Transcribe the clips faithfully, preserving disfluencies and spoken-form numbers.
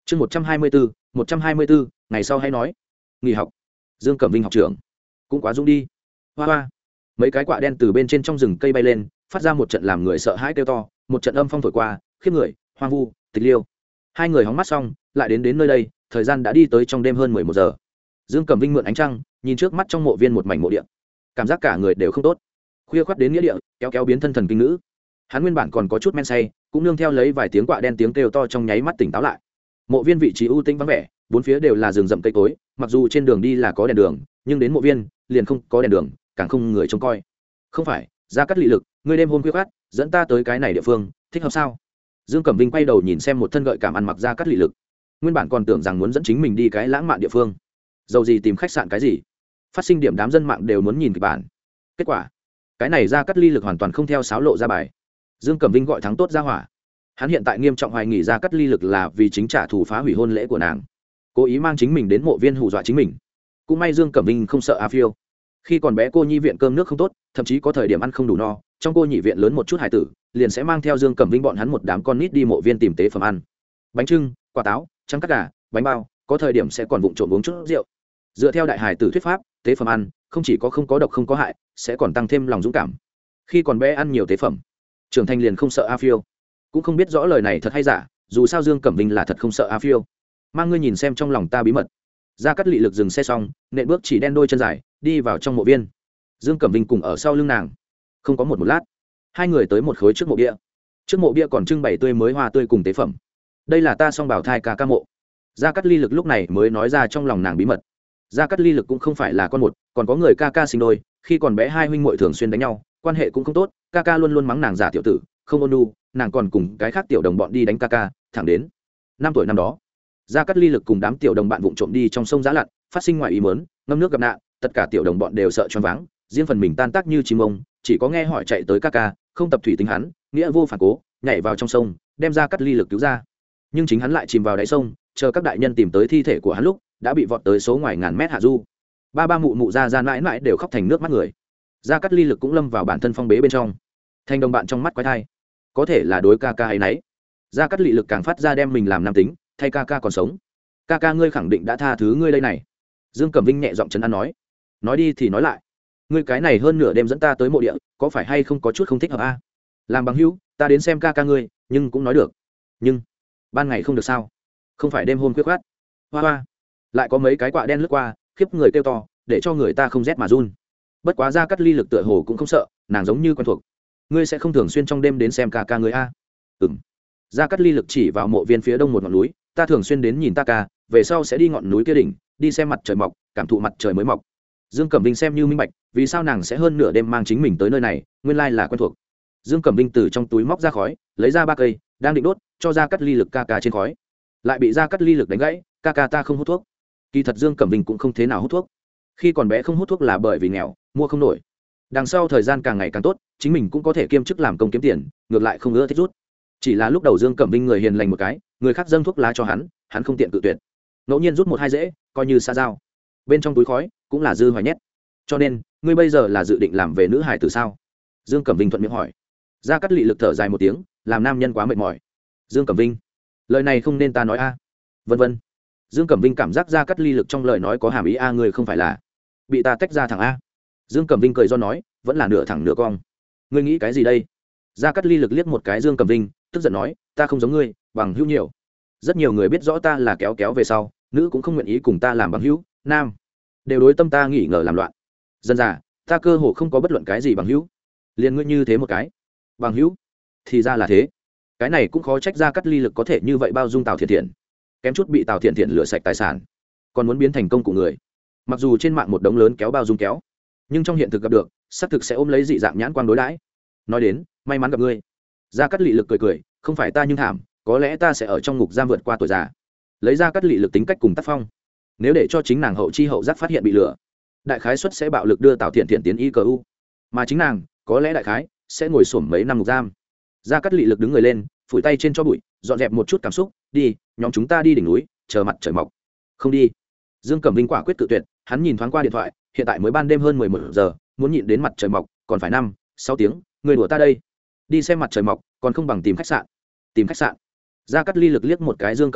chương một trăm hai mươi bốn một trăm hai mươi bốn ngày sau hay nói nghỉ học. Dương Cẩm Vinh học trưởng cũng quá dũng đi. Hoa hoa, mấy cái quạ đen từ bên trên trong rừng cây bay lên, phát ra một trận làm người sợ hãi kêu to, một trận âm phong thổi qua, khiếp người, hoang vu, tịch liêu. Hai người hóng mắt xong lại đến đến nơi đây, thời gian đã đi tới trong đêm hơn mười một giờ. Dương Cẩm Vinh mượn ánh trăng nhìn trước mắt trong mộ viên một mảnh mộ địa, cảm giác cả người đều không tốt. Khuya khoắt đến nghĩa địa, kéo kéo biến thân thần kinh nữ. Hắn nguyên bản còn có chút men say, cũng nương theo lấy vài tiếng quạ đen tiếng kêu to trong nháy mắt tỉnh táo lại. Mộ viên vị trí ưu tĩnh vắng vẻ, bốn phía đều là rừng rậm cây cối, mặc dù trên đường đi là có đèn đường, nhưng đến mộ viên liền không có đèn đường, càng không người trông coi. Không phải, Gia Cát Lị Lực, ngươi đêm hôm khuya khoắt dẫn ta tới cái này địa phương, thích hợp sao? Dương Cẩm Vinh quay đầu nhìn xem một thân gợi cảm ăn mặc Gia Cát Lị Lực, nguyên bản còn tưởng rằng muốn dẫn chính mình đi cái lãng mạn địa phương, dầu gì tìm khách sạn cái gì, phát sinh điểm đám dân mạng đều muốn nhìn kịch bản. Kết quả, cái này Gia Cát Lị Lực hoàn toàn không theo sáo lộ ra bài. Dương Cẩm Vinh gọi thắng tốt ra hỏa. Hắn hiện tại nghiêm trọng hoài nghi Gia Cát Lị Lực là vì chính trả thù phá hủy hôn lễ của nàng, cố ý mang chính mình đến mộ viên hù dọa chính mình. Cũng may Dương Cẩm Vinh không sợ A Phiêu. Khi còn bé cô nhi viện cơm nước không tốt, thậm chí có thời điểm ăn không đủ no, trong cô nhị viện lớn một chút hài tử liền sẽ mang theo Dương Cẩm Vinh bọn hắn một đám con nít đi mộ viên tìm tế phẩm ăn, bánh trưng, quả táo, trắng cắt gà, bánh bao, có thời điểm sẽ còn vụng trộm uống chút rượu. Dựa theo đại hài tử thuyết pháp, tế phẩm ăn không chỉ có không có độc không có hại, sẽ còn tăng thêm lòng dũng cảm. Khi còn bé ăn nhiều tế phẩm, trưởng thành liền không sợ A Phiêu. Cũng không biết rõ lời này thật hay giả, dù sao Dương Cẩm Vinh là thật không sợ A Phiêu. Mang ngươi nhìn xem trong lòng ta bí mật. Gia Cát Lị Lực dừng xe xong, nện bước chỉ đen đôi chân dài đi vào trong mộ viên. Dương Cẩm Vinh cùng ở sau lưng nàng. Không có một một lát, hai người tới một khối trước mộ bia. Trước mộ bia còn trưng bày tươi mới hoa tươi cùng tế phẩm. Đây là ta song bảo thai ca ca mộ. Gia Cát Lị Lực lúc này mới nói ra trong lòng nàng bí mật. Gia Cát Lị Lực cũng không phải là con một, còn có người ca ca sinh đôi, khi còn bé hai huynh muội thường xuyên đánh nhau, quan hệ cũng không tốt, ca ca luôn luôn mắng nàng giả tiểu tử, không ôn nhu, nàng còn cùng cái khác tiểu đồng bọn đi đánh ca ca, thẳng đến năm tuổi năm đó, Gia Cát Lị Lực cùng đám tiểu đồng bạn vụng trộm đi trong sông giã lặn, phát sinh ngoài ý muốn, ngâm nước gặp nạn, tất cả tiểu đồng bọn đều sợ choáng váng, riêng phần mình tan tác như chim ông, chỉ có nghe hỏi chạy tới ca ca, không tập thủy tính hắn, nghĩa vô phản cố, nhảy vào trong sông, đem Gia Cát Lị Lực cứu ra. Nhưng chính hắn lại chìm vào đáy sông, chờ các đại nhân tìm tới thi thể của hắn lúc, đã bị vọt tới số ngoài ngàn mét hạ du. Ba ba mụ mụ Gia Gia mãi mãi đều khóc thành nước mắt người. Gia Cát Lị Lực cũng lâm vào bản thân phong bế bên trong. Thành đồng bạn trong mắt quái thai, có thể là đối ca ca ấy nấy. Gia Cát Lị Lực càng phát ra đem mình làm nam tính, thay ca ca còn sống. Ca ca ngươi khẳng định đã tha thứ ngươi đây này. Dương Cẩm Vinh nhẹ giọng trấn an nói. Nói đi thì nói lại, ngươi cái này hơn nửa đêm dẫn ta tới mộ địa, có phải hay không có chút không thích hợp a? Làm bằng hữu, ta đến xem ca ca ngươi, nhưng cũng nói được. Nhưng ban ngày không được sao? Không phải đêm hôm khuya khoắt. Hoa hoa, lại có mấy cái quạ đen lướt qua, khiếp người kêu to, để cho người ta không rét mà run. Bất quá Gia Cát Lị Lực tựa hồ cũng không sợ, nàng giống như quen thuộc. Ngươi sẽ không thường xuyên trong đêm đến xem ca ca ngươi a? Ừm. Gia Cát Lị Lực chỉ vào mộ viên phía đông một ngọn núi, ta thường xuyên đến nhìn ta ca, về sau sẽ đi ngọn núi kia đỉnh, đi xem mặt trời mọc, cảm thụ mặt trời mới mọc. Dương Cẩm Vinh xem như minh bạch, vì sao nàng sẽ hơn nửa đêm mang chính mình tới nơi này, nguyên lai là quen thuộc. Dương Cẩm Vinh từ trong túi móc ra khói, lấy ra ba cây, đang định đốt, cho Gia Cát Lị Lực ca ca trên khói. Lại bị Gia Cát Lị Lực đánh gãy, ca ca ta không hút thuốc. Kỳ thật Dương Cẩm Vinh cũng không thế nào hút thuốc. Khi còn bé không hút thuốc là bởi vì nghèo, mua không nổi. Đằng sau thời gian càng ngày càng tốt, chính mình cũng có thể kiêm chức làm công kiếm tiền, ngược lại không ưa thích rút. Chỉ là lúc đầu Dương Cẩm Vinh người hiền lành một cái, người khác dâng thuốc lá cho hắn, hắn không tiện cự tuyệt. Ngẫu nhiên rút một hai dễ, coi như xa giao. Bên trong túi khói cũng là dư hoài nhét. Cho nên, ngươi bây giờ là dự định làm về nữ hải tử sao? Dương Cẩm Vinh thuận miệng hỏi. Gia Cát Lị Lực thở dài một tiếng, làm nam nhân quá mệt mỏi. Dương Cẩm Vinh, lời này không nên ta nói a. Vân vân. Dương Cẩm Vinh cảm giác Gia Cát Lị Lực trong lời nói có hàm ý a, người không phải là bị ta tách ra thẳng a. Dương Cẩm Vinh cười do nói, vẫn là nửa thẳng nửa cong. Ngươi nghĩ cái gì đây? Gia Cát Lị Lực liếc một cái Dương Cẩm Vinh, tức giận nói, ta không giống ngươi, bằng hữu nhiều. Rất nhiều người biết rõ ta là kéo kéo về sau, nữ cũng không nguyện ý cùng ta làm bằng hữu, nam đều đối tâm ta nghỉ ngờ làm loạn. Dân già, ta cơ hồ không có bất luận cái gì bằng hữu. Liền ngươi như thế một cái bằng hữu, thì ra là thế. Cái này cũng khó trách Gia Cát Lị Lực có thể như vậy bao dung Tào Thiện Thiện, kém chút bị Tào Thiện Thiện lừa sạch tài sản, còn muốn biến thành công cụ người. Mặc dù trên mạng một đống lớn kéo bao dung kéo, nhưng trong hiện thực gặp được, xác thực sẽ ôm lấy dị dạng nhãn quan đối đãi. Nói đến, may mắn gặp ngươi. Gia Cát Lị Lực cười cười, không phải ta nhưng thảm, có lẽ ta sẽ ở trong ngục giam vượt qua tuổi già. Lấy Gia Cát Lị Lực tính cách cùng tác phong, nếu để cho chính nàng hậu chi hậu giác phát hiện bị lừa, đại khái suất sẽ bạo lực đưa Tào Thiện Thiện tiến y cờ u, mà chính nàng có lẽ đại khái sẽ ngồi xổm mấy năm ngục giam. Gia Cát Lị Lực đứng người lên, phủi tay trên cho bụi, dọn dẹp một chút cảm xúc, đi, nhóm chúng ta đi đỉnh núi, chờ mặt trời mọc. Không đi. Dương Cẩm Vinh quả quyết tự tuyệt, hắn nhìn thoáng qua điện thoại, hiện tại mới ban đêm hơn mười một giờ, muốn nhịn đến mặt trời mọc còn phải năm sáu tiếng, người đùa ta đây. Đi xem mặt trời mọc còn không bằng tìm khách sạn. Tìm khách sạn. Gia Cát Lị Lực liếc một cái Dương Cẩm Vinh,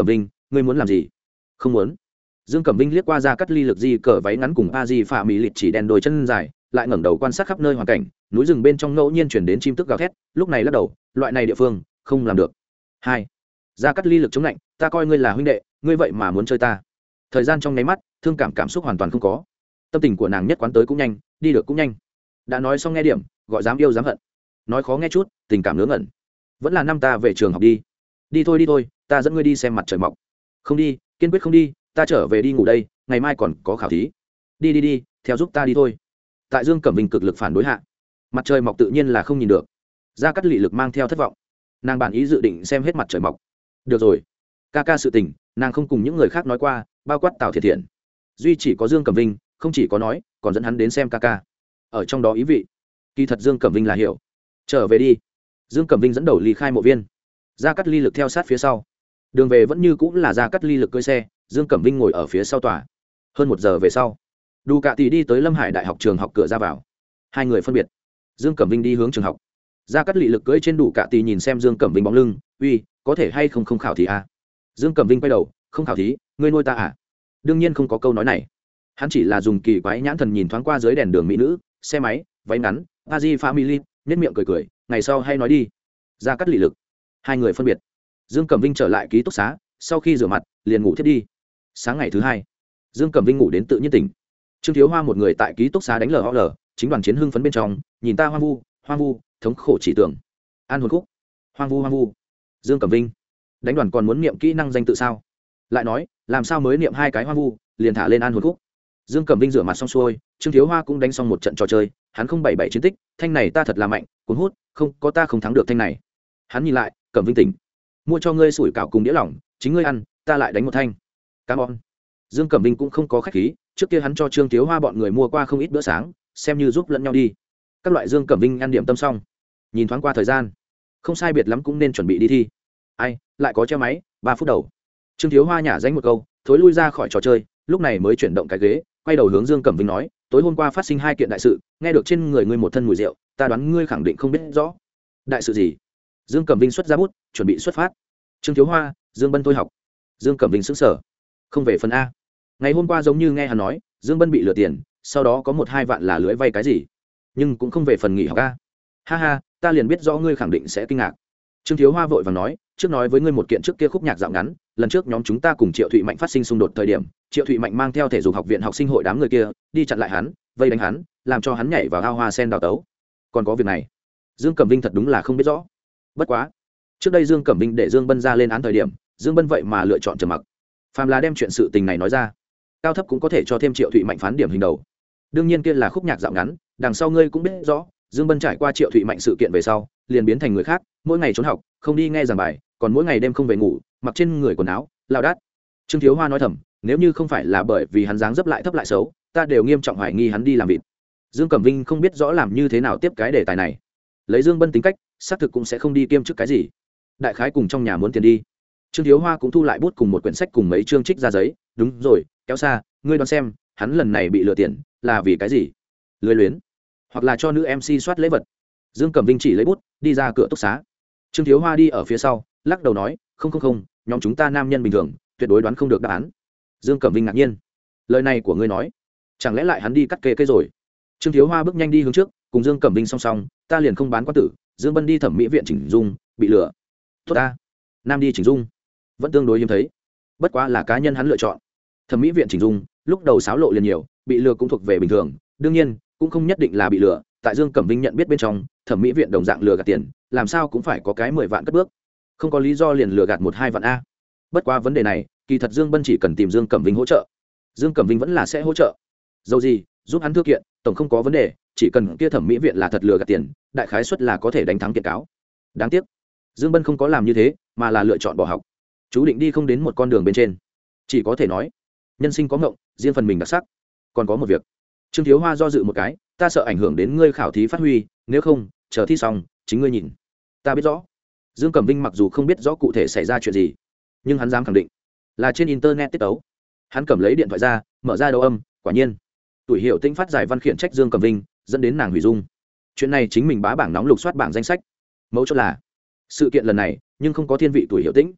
ngươi muốn làm gì? Không muốn. Dương Cẩm Vinh liếc qua ra cắt ly lực di cờ váy ngắn cùng a di phạ mỹ lịt chỉ đen đôi chân dài, lại ngẩng đầu quan sát khắp nơi hoàn cảnh, núi rừng bên trong ngẫu nhiên chuyển đến chim tức gào thét, lúc này lắc đầu, loại này địa phương không làm được. Hai, ra cắt ly lực chống lạnh, ta coi ngươi là huynh đệ, ngươi vậy mà muốn chơi ta. Thời gian trong nháy mắt, thương cảm cảm xúc hoàn toàn không có. Tâm tình của nàng nhất quán tới cũng nhanh, đi được cũng nhanh. Đã nói xong nghe điểm, gọi dám yêu dám hận. Nói khó nghe chút, tình cảm ngớ ngẩn. Vẫn là năm ta về trường học đi. Đi thôi đi thôi, ta dẫn ngươi đi xem mặt trời mọc. Không đi, kiên quyết không đi, ta trở về đi ngủ đây, ngày mai còn có khảo thí. Đi đi đi, theo giúp ta đi thôi. Tại Dương Cẩm Vinh cực lực phản đối hạ, mặt trời mọc tự nhiên là không nhìn được. Gia Cát Lị Lực mang theo thất vọng, nàng bản ý dự định xem hết mặt trời mọc. Được rồi, ca ca sự tình nàng không cùng những người khác nói qua, bao quát Tào Thiệt Thiện, duy chỉ có Dương Cẩm Vinh không chỉ có nói, còn dẫn hắn đến xem ca ca. Ở trong đó ý vị kỳ thật Dương Cẩm Vinh là hiểu. Trở về đi. Dương Cẩm Vinh dẫn đầu ly khai mộ viên, Gia Cát Ly Lực theo sát phía sau. Đường về vẫn như cũng là Gia Cát Ly Lực cưỡi xe, Dương Cẩm Vinh ngồi ở phía sau tòa. Hơn một giờ về sau, Đủ Cạ Tỷ đi tới Lâm Hải Đại học trường học cửa ra vào. Hai người phân biệt. Dương Cẩm Vinh đi hướng trường học, Gia Cát Lị Lực cưỡi trên Đủ Cạ Tỷ nhìn xem Dương Cẩm Vinh bóng lưng, uy, có thể hay không không khảo thí à? Dương Cẩm Vinh quay đầu, không khảo thí, ngươi nuôi ta à? Đương nhiên không có câu nói này. Hắn chỉ là dùng kỳ quái nhãn thần nhìn thoáng qua dưới đèn đường mỹ nữ, xe máy, váy ngắn, Aji Family, nhếch miệng cười cười, ngày sau hay nói đi. Gia Cát Lị Lực. Hai người phân biệt. Dương Cẩm Vinh trở lại ký túc xá, sau khi rửa mặt, liền ngủ thiếp đi. Sáng ngày thứ hai, Dương Cẩm Vinh ngủ đến tự nhiên tỉnh. Trương Thiếu Hoa một người tại ký túc xá đánh lờ ho lờ, chính đoàn chiến hưng phấn bên trong, nhìn ta hoang vu, hoang vu, thống khổ chỉ tưởng. An hồn khúc. Hoang vu hoang vu. Dương Cẩm Vinh. Đánh đoàn còn muốn niệm kỹ năng danh tự sao? Lại nói, làm sao mới niệm hai cái hoang vu, liền thả lên an hồn khúc. Dương Cẩm Vinh rửa mặt xong xuôi, Trương Thiếu Hoa cũng đánh xong một trận trò chơi, hắn không bảy bảy chiến tích, thanh này ta thật là mạnh, cuốn hút, không, có ta không thắng được thanh này. Hắn nhìn lại, Cẩm Vinh tỉnh. Mua cho ngươi sủi cảo cùng đĩa lỏng, chính ngươi ăn, ta lại đánh một thanh. Cảm ơn. Dương Cẩm Vinh cũng không có khách khí, trước kia hắn cho Trương Thiếu Hoa bọn người mua qua không ít bữa sáng, xem như giúp lẫn nhau đi. Các loại Dương Cẩm Vinh ăn điểm tâm xong, nhìn thoáng qua thời gian, không sai biệt lắm cũng nên chuẩn bị đi thi. Ai, lại có treo máy, ba phút đầu. Trương Thiếu Hoa nhả danh một câu, thối lui ra khỏi trò chơi, lúc này mới chuyển động cái ghế, quay đầu hướng Dương Cẩm Vinh nói, tối hôm qua phát sinh hai kiện đại sự, nghe được trên người ngươi một thân mùi rượu, ta đoán ngươi khẳng định không biết rõ. Đại sự gì? Dương Cẩm Vinh xuất ra bút, chuẩn bị xuất phát. Trương Thiếu Hoa, Dương Bân tôi học. Dương Cẩm Vinh sững sờ, không về phần a. Ngày hôm qua giống như nghe hắn nói, Dương Bân bị lừa tiền, sau đó có một hai vạn là lưới vay cái gì, nhưng cũng không về phần nghỉ học a. Ha ha, ta liền biết rõ ngươi khẳng định sẽ kinh ngạc. Trương Thiếu Hoa vội vàng nói, trước nói với ngươi một kiện trước kia khúc nhạc dạo ngắn, lần trước nhóm chúng ta cùng Triệu Thụy Mạnh phát sinh xung đột thời điểm, Triệu Thụy Mạnh mang theo thể dục học viện học sinh hội đám người kia đi chặn lại hắn, vây đánh hắn, làm cho hắn nhảy vào ao hoa sen đào tấu. Còn có việc này, Dương Cẩm Vinh thật đúng là không biết rõ. Bất quá, trước đây Dương Cẩm Vinh để Dương Bân ra lên án thời điểm, Dương Bân vậy mà lựa chọn trầm mặc. Phàm là đem chuyện sự tình này nói ra, cao thấp cũng có thể cho thêm Triệu Thụy Mạnh phán điểm hình đầu. Đương nhiên kia là khúc nhạc dạo ngắn, đằng sau ngươi cũng biết rõ, Dương Bân trải qua Triệu Thụy Mạnh sự kiện về sau, liền biến thành người khác, mỗi ngày trốn học, không đi nghe giảng bài, còn mỗi ngày đêm không về ngủ, mặc trên người quần áo lao đát. Trương Thiếu Hoa nói thầm, nếu như không phải là bởi vì hắn dáng dấp lại thấp lại xấu, ta đều nghiêm trọng hoài nghi hắn đi làm vịt. Dương Cẩm Vinh không biết rõ làm như thế nào tiếp cái đề tài này. Lấy Dương Bân tính cách, xác thực cũng sẽ không đi kiêm chức cái gì. Đại khái cùng trong nhà muốn tiền đi. Trương Thiếu Hoa cũng thu lại bút cùng một quyển sách cùng mấy chương trích ra giấy, đúng rồi, kéo xa, ngươi đoán xem, hắn lần này bị lừa tiền, là vì cái gì? Lười luyến, hoặc là cho nữ em xê soát lễ vật. Dương Cẩm Vinh chỉ lấy bút, đi ra cửa túc xá. Trương Thiếu Hoa đi ở phía sau, lắc đầu nói, không không không, nhóm chúng ta nam nhân bình thường, tuyệt đối đoán không được đáp án. Dương Cẩm Vinh ngạc nhiên, lời này của ngươi nói, chẳng lẽ lại hắn đi cắt kê cây rồi? Trương Thiếu Hoa bước nhanh đi hướng trước, cùng Dương Cẩm Vinh song song, ta liền không bán quan tử, Dương Bân đi thẩm mỹ viện chỉnh dung, bị lừa. Tốt ta, nam đi chỉnh dung, vẫn tương đối hiếm thấy, bất quá là cá nhân hắn lựa chọn. Thẩm mỹ viện chỉnh dung, lúc đầu xáo lộ liền nhiều, bị lừa cũng thuộc về bình thường, đương nhiên cũng không nhất định là bị lừa. Tại Dương Cẩm Vinh nhận biết bên trong, thẩm mỹ viện đồng dạng lừa gạt tiền, làm sao cũng phải có cái mười vạn cất bước, không có lý do liền lừa gạt một hai vạn a. Bất quá vấn đề này, kỳ thật Dương Bân chỉ cần tìm Dương Cẩm Vinh hỗ trợ, Dương Cẩm Vinh vẫn là sẽ hỗ trợ. Dầu gì, giúp hắn thư kiện, tổng không có vấn đề, chỉ cần kia thẩm mỹ viện là thật lừa gạt tiền, đại khái suất là có thể đánh thắng kiện cáo. Đáng tiếc, Dương Bân không có làm như thế, mà là lựa chọn bỏ học, chú định đi không đến một con đường bên trên. Chỉ có thể nói, nhân sinh có ngộng, riêng phần mình đặc sắc. Còn có một việc, Trương Thiếu Hoa do dự một cái, ta sợ ảnh hưởng đến ngươi khảo thí phát huy, nếu không, chờ thi xong, chính ngươi nhìn. Ta biết rõ. Dương Cẩm Vinh mặc dù không biết rõ cụ thể xảy ra chuyện gì, nhưng hắn dám khẳng định, là trên internet tiết ấu. Hắn cầm lấy điện thoại ra, mở ra đầu âm, quả nhiên, Tuổi Hiệu Tĩnh phát giải văn khiển trách Dương Cẩm Vinh, dẫn đến nàng hủy dung. Chuyện này chính mình bá bảng nóng lục soát bảng danh sách. Mấu chốt là, sự kiện lần này, nhưng không có thiên vị Tuổi Hiệu Tĩnh.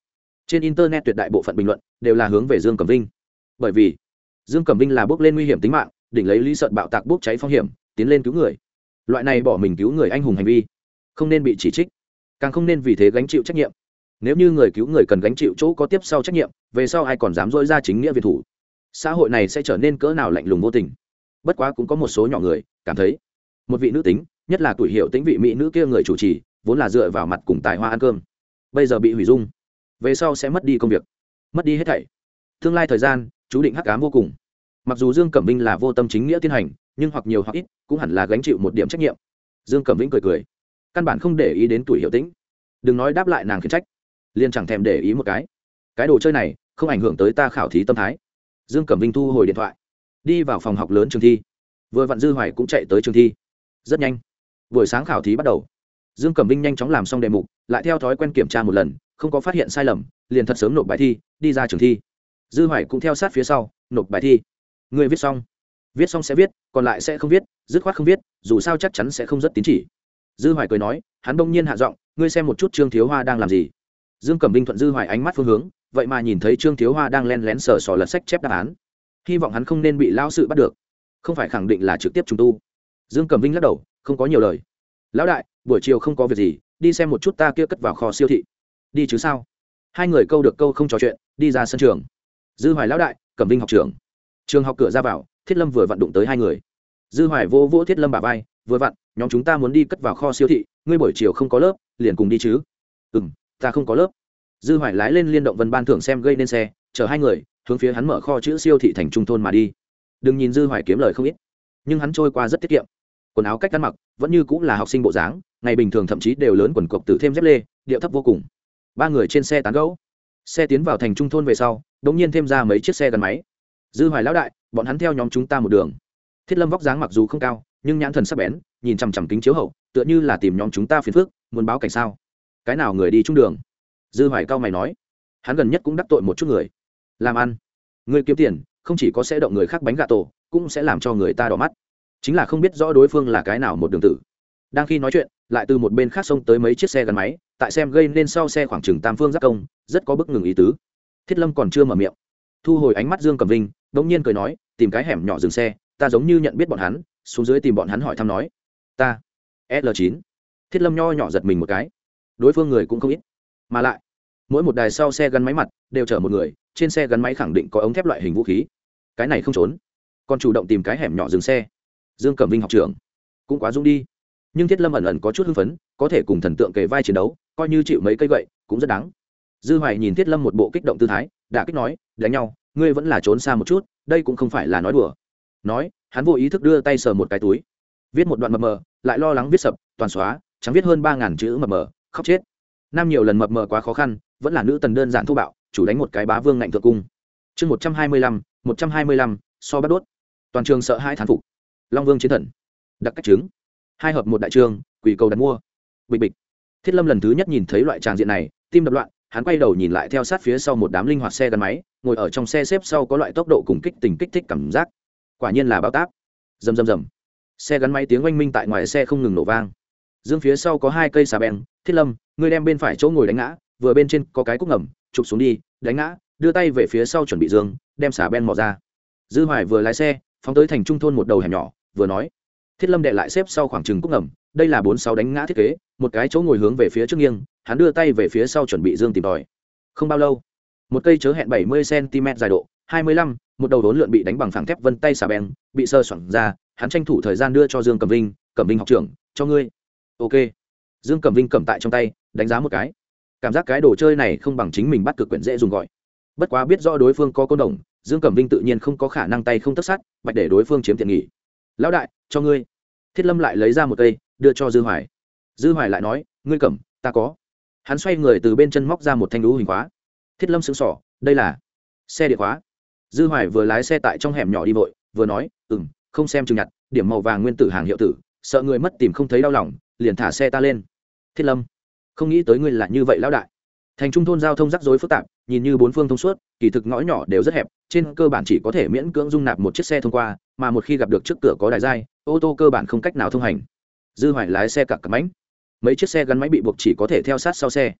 trên internet tuyệt đại bộ phận bình luận đều là hướng về Dương Cẩm Vinh, bởi vì Dương Cẩm Vinh là bước lên nguy hiểm tính mạng, đỉnh lấy lý sợn bạo tạc bốc cháy phong hiểm tiến lên cứu người, loại này bỏ mình cứu người anh hùng hành vi không nên bị chỉ trích, càng không nên vì thế gánh chịu trách nhiệm. Nếu như người cứu người cần gánh chịu chỗ có tiếp sau trách nhiệm, về sau ai còn dám dỗi ra chính nghĩa việt thủ, xã hội này sẽ trở nên cỡ nào lạnh lùng vô tình. Bất quá cũng có một số nhỏ người cảm thấy một vị nữ tính, nhất là tuổi hiệu tính vị mỹ nữ kia người chủ trì vốn là dựa vào mặt cùng tài hoa ăn cơm, bây giờ bị hủy dung, về sau sẽ mất đi công việc, mất đi hết thảy, tương lai thời gian chú định hắc ám vô cùng. Mặc dù Dương Cẩm Vinh là vô tâm chính nghĩa tiến hành, nhưng hoặc nhiều hoặc ít cũng hẳn là gánh chịu một điểm trách nhiệm. Dương Cẩm Vinh cười cười, căn bản không để ý đến tuổi hiệu tĩnh, đừng nói đáp lại nàng khiển trách, liền chẳng thèm để ý một cái. Cái đồ chơi này không ảnh hưởng tới ta khảo thí tâm thái. Dương Cẩm Vinh thu hồi điện thoại, đi vào phòng học lớn trường thi. Vừa vặn Dư Hoài cũng chạy tới trường thi. Rất nhanh, buổi sáng khảo thí bắt đầu. Dương Cẩm Vinh nhanh chóng làm xong đề mục, lại theo thói quen kiểm tra một lần, không có phát hiện sai lầm, liền thật sớm nộp bài thi, đi ra trường thi. Dư Hoài cũng theo sát phía sau, nộp bài thi. Người viết xong, viết xong sẽ viết, còn lại sẽ không viết, dứt khoát không viết, dù sao chắc chắn sẽ không rất tín chỉ. Dư Hoài cười nói, hắn bỗng nhiên hạ giọng, ngươi xem một chút Trương Thiếu Hoa đang làm gì. Dương Cẩm Vinh thuận Dư Hoài ánh mắt phương hướng, vậy mà nhìn thấy Trương Thiếu Hoa đang len lén sờ sò lật sách chép đáp án. Hy vọng hắn không nên bị lão sự bắt được, không phải khẳng định là trực tiếp trùng tu. Dương Cẩm Vinh lắc đầu, không có nhiều lời. Lão đại, buổi chiều không có việc gì, đi xem một chút ta kia cất vào kho siêu thị. Đi chứ sao? Hai người câu được câu không trò chuyện, đi ra sân trường. Dư Hoài lão đại, Cẩm Vinh học trưởng. Trường học cửa ra vào, Thiết Lâm vừa vặn đụng tới hai người. Dư Hoài vô vỗ Thiết Lâm bả vai, vừa vặn, nhóm chúng ta muốn đi cất vào kho siêu thị, ngươi buổi chiều không có lớp, liền cùng đi chứ? Ừm, ta không có lớp. Dư Hoài lái lên Liên Động Vân ban thưởng xem gây nên xe, chở hai người hướng phía hắn mở kho chữ siêu thị thành trung thôn mà đi. Đừng nhìn Dư Hoài kiếm lời không ít, nhưng hắn trôi qua rất tiết kiệm. Quần áo cách ăn mặc vẫn như cũng là học sinh bộ dáng, ngày bình thường thậm chí đều lớn quần cộc tử thêm dép lê, điệu thấp vô cùng. Ba người trên xe tán gẫu. Xe tiến vào thành trung thôn về sau, đột nhiên thêm ra mấy chiếc xe gắn máy. Dư Hoài lão đại, bọn hắn theo nhóm chúng ta một đường. Thiết Lâm vóc dáng mặc dù không cao, nhưng nhãn thần sắc bén, nhìn chằm chằm kính chiếu hậu, tựa như là tìm nhóm chúng ta phiền phức, muốn báo cảnh sao? Cái nào người đi trung đường? Dư Hoài cao mày nói, hắn gần nhất cũng đắc tội một chút người. Làm ăn, người kiếm tiền, không chỉ có sẽ động người khác bánh gà tổ, cũng sẽ làm cho người ta đỏ mắt. Chính là không biết rõ đối phương là cái nào một đường tử. Đang khi nói chuyện, lại từ một bên khác xông tới mấy chiếc xe gắn máy, tại xem gây nên sau xe khoảng chừng tam phương giác công, rất có bức ngừng ý tứ. Thiết Lâm còn chưa mở miệng, thu hồi ánh mắt Dương Cẩm Vinh, đống nhiên cười nói, tìm cái hẻm nhỏ dừng xe, ta giống như nhận biết bọn hắn, xuống dưới tìm bọn hắn hỏi thăm nói, ta L chín. Thiết Lâm nho nhỏ giật mình một cái, đối phương người cũng không ít, mà lại mỗi một đài sau xe gắn máy mặt đều chở một người, trên xe gắn máy khẳng định có ống thép loại hình vũ khí, cái này không trốn, còn chủ động tìm cái hẻm nhỏ dừng xe. Dương Cẩm Vinh học trưởng cũng quá dũng đi, nhưng Thiết Lâm ẩn ẩn có chút hưng phấn, có thể cùng thần tượng kề vai chiến đấu, coi như chịu mấy cây gậy cũng rất đáng. Dư Hoài nhìn Thiết Lâm một bộ kích động tư thái, đã kích nói, đánh nhau ngươi vẫn là trốn xa một chút, đây cũng không phải là nói đùa. Nói, hắn vô ý thức đưa tay sờ một cái túi, viết một đoạn mập mờ, lại lo lắng viết sập, toàn xóa, chẳng viết hơn ba ngàn chữ mập mờ, khóc chết. Nam nhiều lần mập mờ quá khó khăn, vẫn là nữ tần đơn giản thô bạo, chủ đánh một cái bá vương ngạnh thượng cung. Chương một trăm hai mươi lăm, một trăm hai mươi lăm, so bắt đốt. Toàn trường sợ hai thán phục. Long Vương chiến thần, đặc cách trứng, hai hợp một đại trường, quỷ cầu đặt mua. Bịch bịch. Thiết Lâm lần thứ nhất nhìn thấy loại tràng diện này, tim đập loạn, hắn quay đầu nhìn lại theo sát phía sau một đám linh hoạt xe gắn máy, ngồi ở trong xe xếp sau có loại tốc độ cùng kích tình kích thích cảm giác. Quả nhiên là báo táp. Rầm rầm rầm. Xe gắn máy tiếng oanh minh tại ngoài xe không ngừng nổ vang. Dương phía sau có hai cây xà beng, Thiết Lâm, ngươi đem bên phải chỗ ngồi đánh ngã, vừa bên trên có cái cúc ngầm, chụp xuống đi, đánh ngã, đưa tay về phía sau chuẩn bị dương, đem xà beng mò ra. Dư Hoài vừa lái xe, phóng tới thành trung thôn một đầu hẻm nhỏ, vừa nói. Thiết Lâm đệ lại xếp sau khoảng chừng cúc ngầm, đây là bốn sáu đánh ngã thiết kế, một cái chỗ ngồi hướng về phía trước nghiêng, hắn đưa tay về phía sau chuẩn bị dương tìm tòi. Không bao lâu, một cây chớ hẹn bảy mươi xăng-ti-mét dài độ, hai mươi lăm, một đầu đốn lượn bị đánh bằng phẳng thép vân tay xà beng, bị sơ xoẳng ra, hắn tranh thủ thời gian đưa cho Dương Cẩm Vinh, Cẩm Vinh học trưởng, cho ngươi. Ok. Dương Cẩm Vinh cầm tại trong tay, đánh giá một cái. Cảm giác cái đồ chơi này không bằng chính mình bắt cực quyển dễ dùng gọi. Bất quá biết rõ đối phương có côn đồng, Dương Cẩm Vinh tự nhiên không có khả năng tay không tất sát, bạch để đối phương chiếm tiện nghỉ. Lão đại, cho ngươi. Thiết Lâm lại lấy ra một cây, đưa cho Dư Hoài. Dư Hoài lại nói, ngươi cầm, ta có. Hắn xoay người từ bên chân móc ra một thanh lũ hình khóa. Thiết Lâm sững sỏ, đây là xe điện khóa. Dư Hoài vừa lái xe tại trong hẻm nhỏ đi vội, vừa nói, ừm, không xem chừng nhặt, điểm màu vàng nguyên tử hàng hiệu tử, sợ người mất tìm không thấy đau lòng, liền thả xe ta lên. Thiết Lâm, không nghĩ tới ngươi là như vậy lão đại. Thành trung thôn giao thông rắc rối phức tạp, nhìn như bốn phương thông suốt, kỳ thực ngõ nhỏ đều rất hẹp, trên cơ bản chỉ có thể miễn cưỡng dung nạp một chiếc xe thông qua, mà một khi gặp được trước cửa có đài giai, ô tô cơ bản không cách nào thông hành. Dư Hoài lái xe cặc cẩm mãnh, mấy chiếc xe gắn máy bị buộc chỉ có thể theo sát sau xe.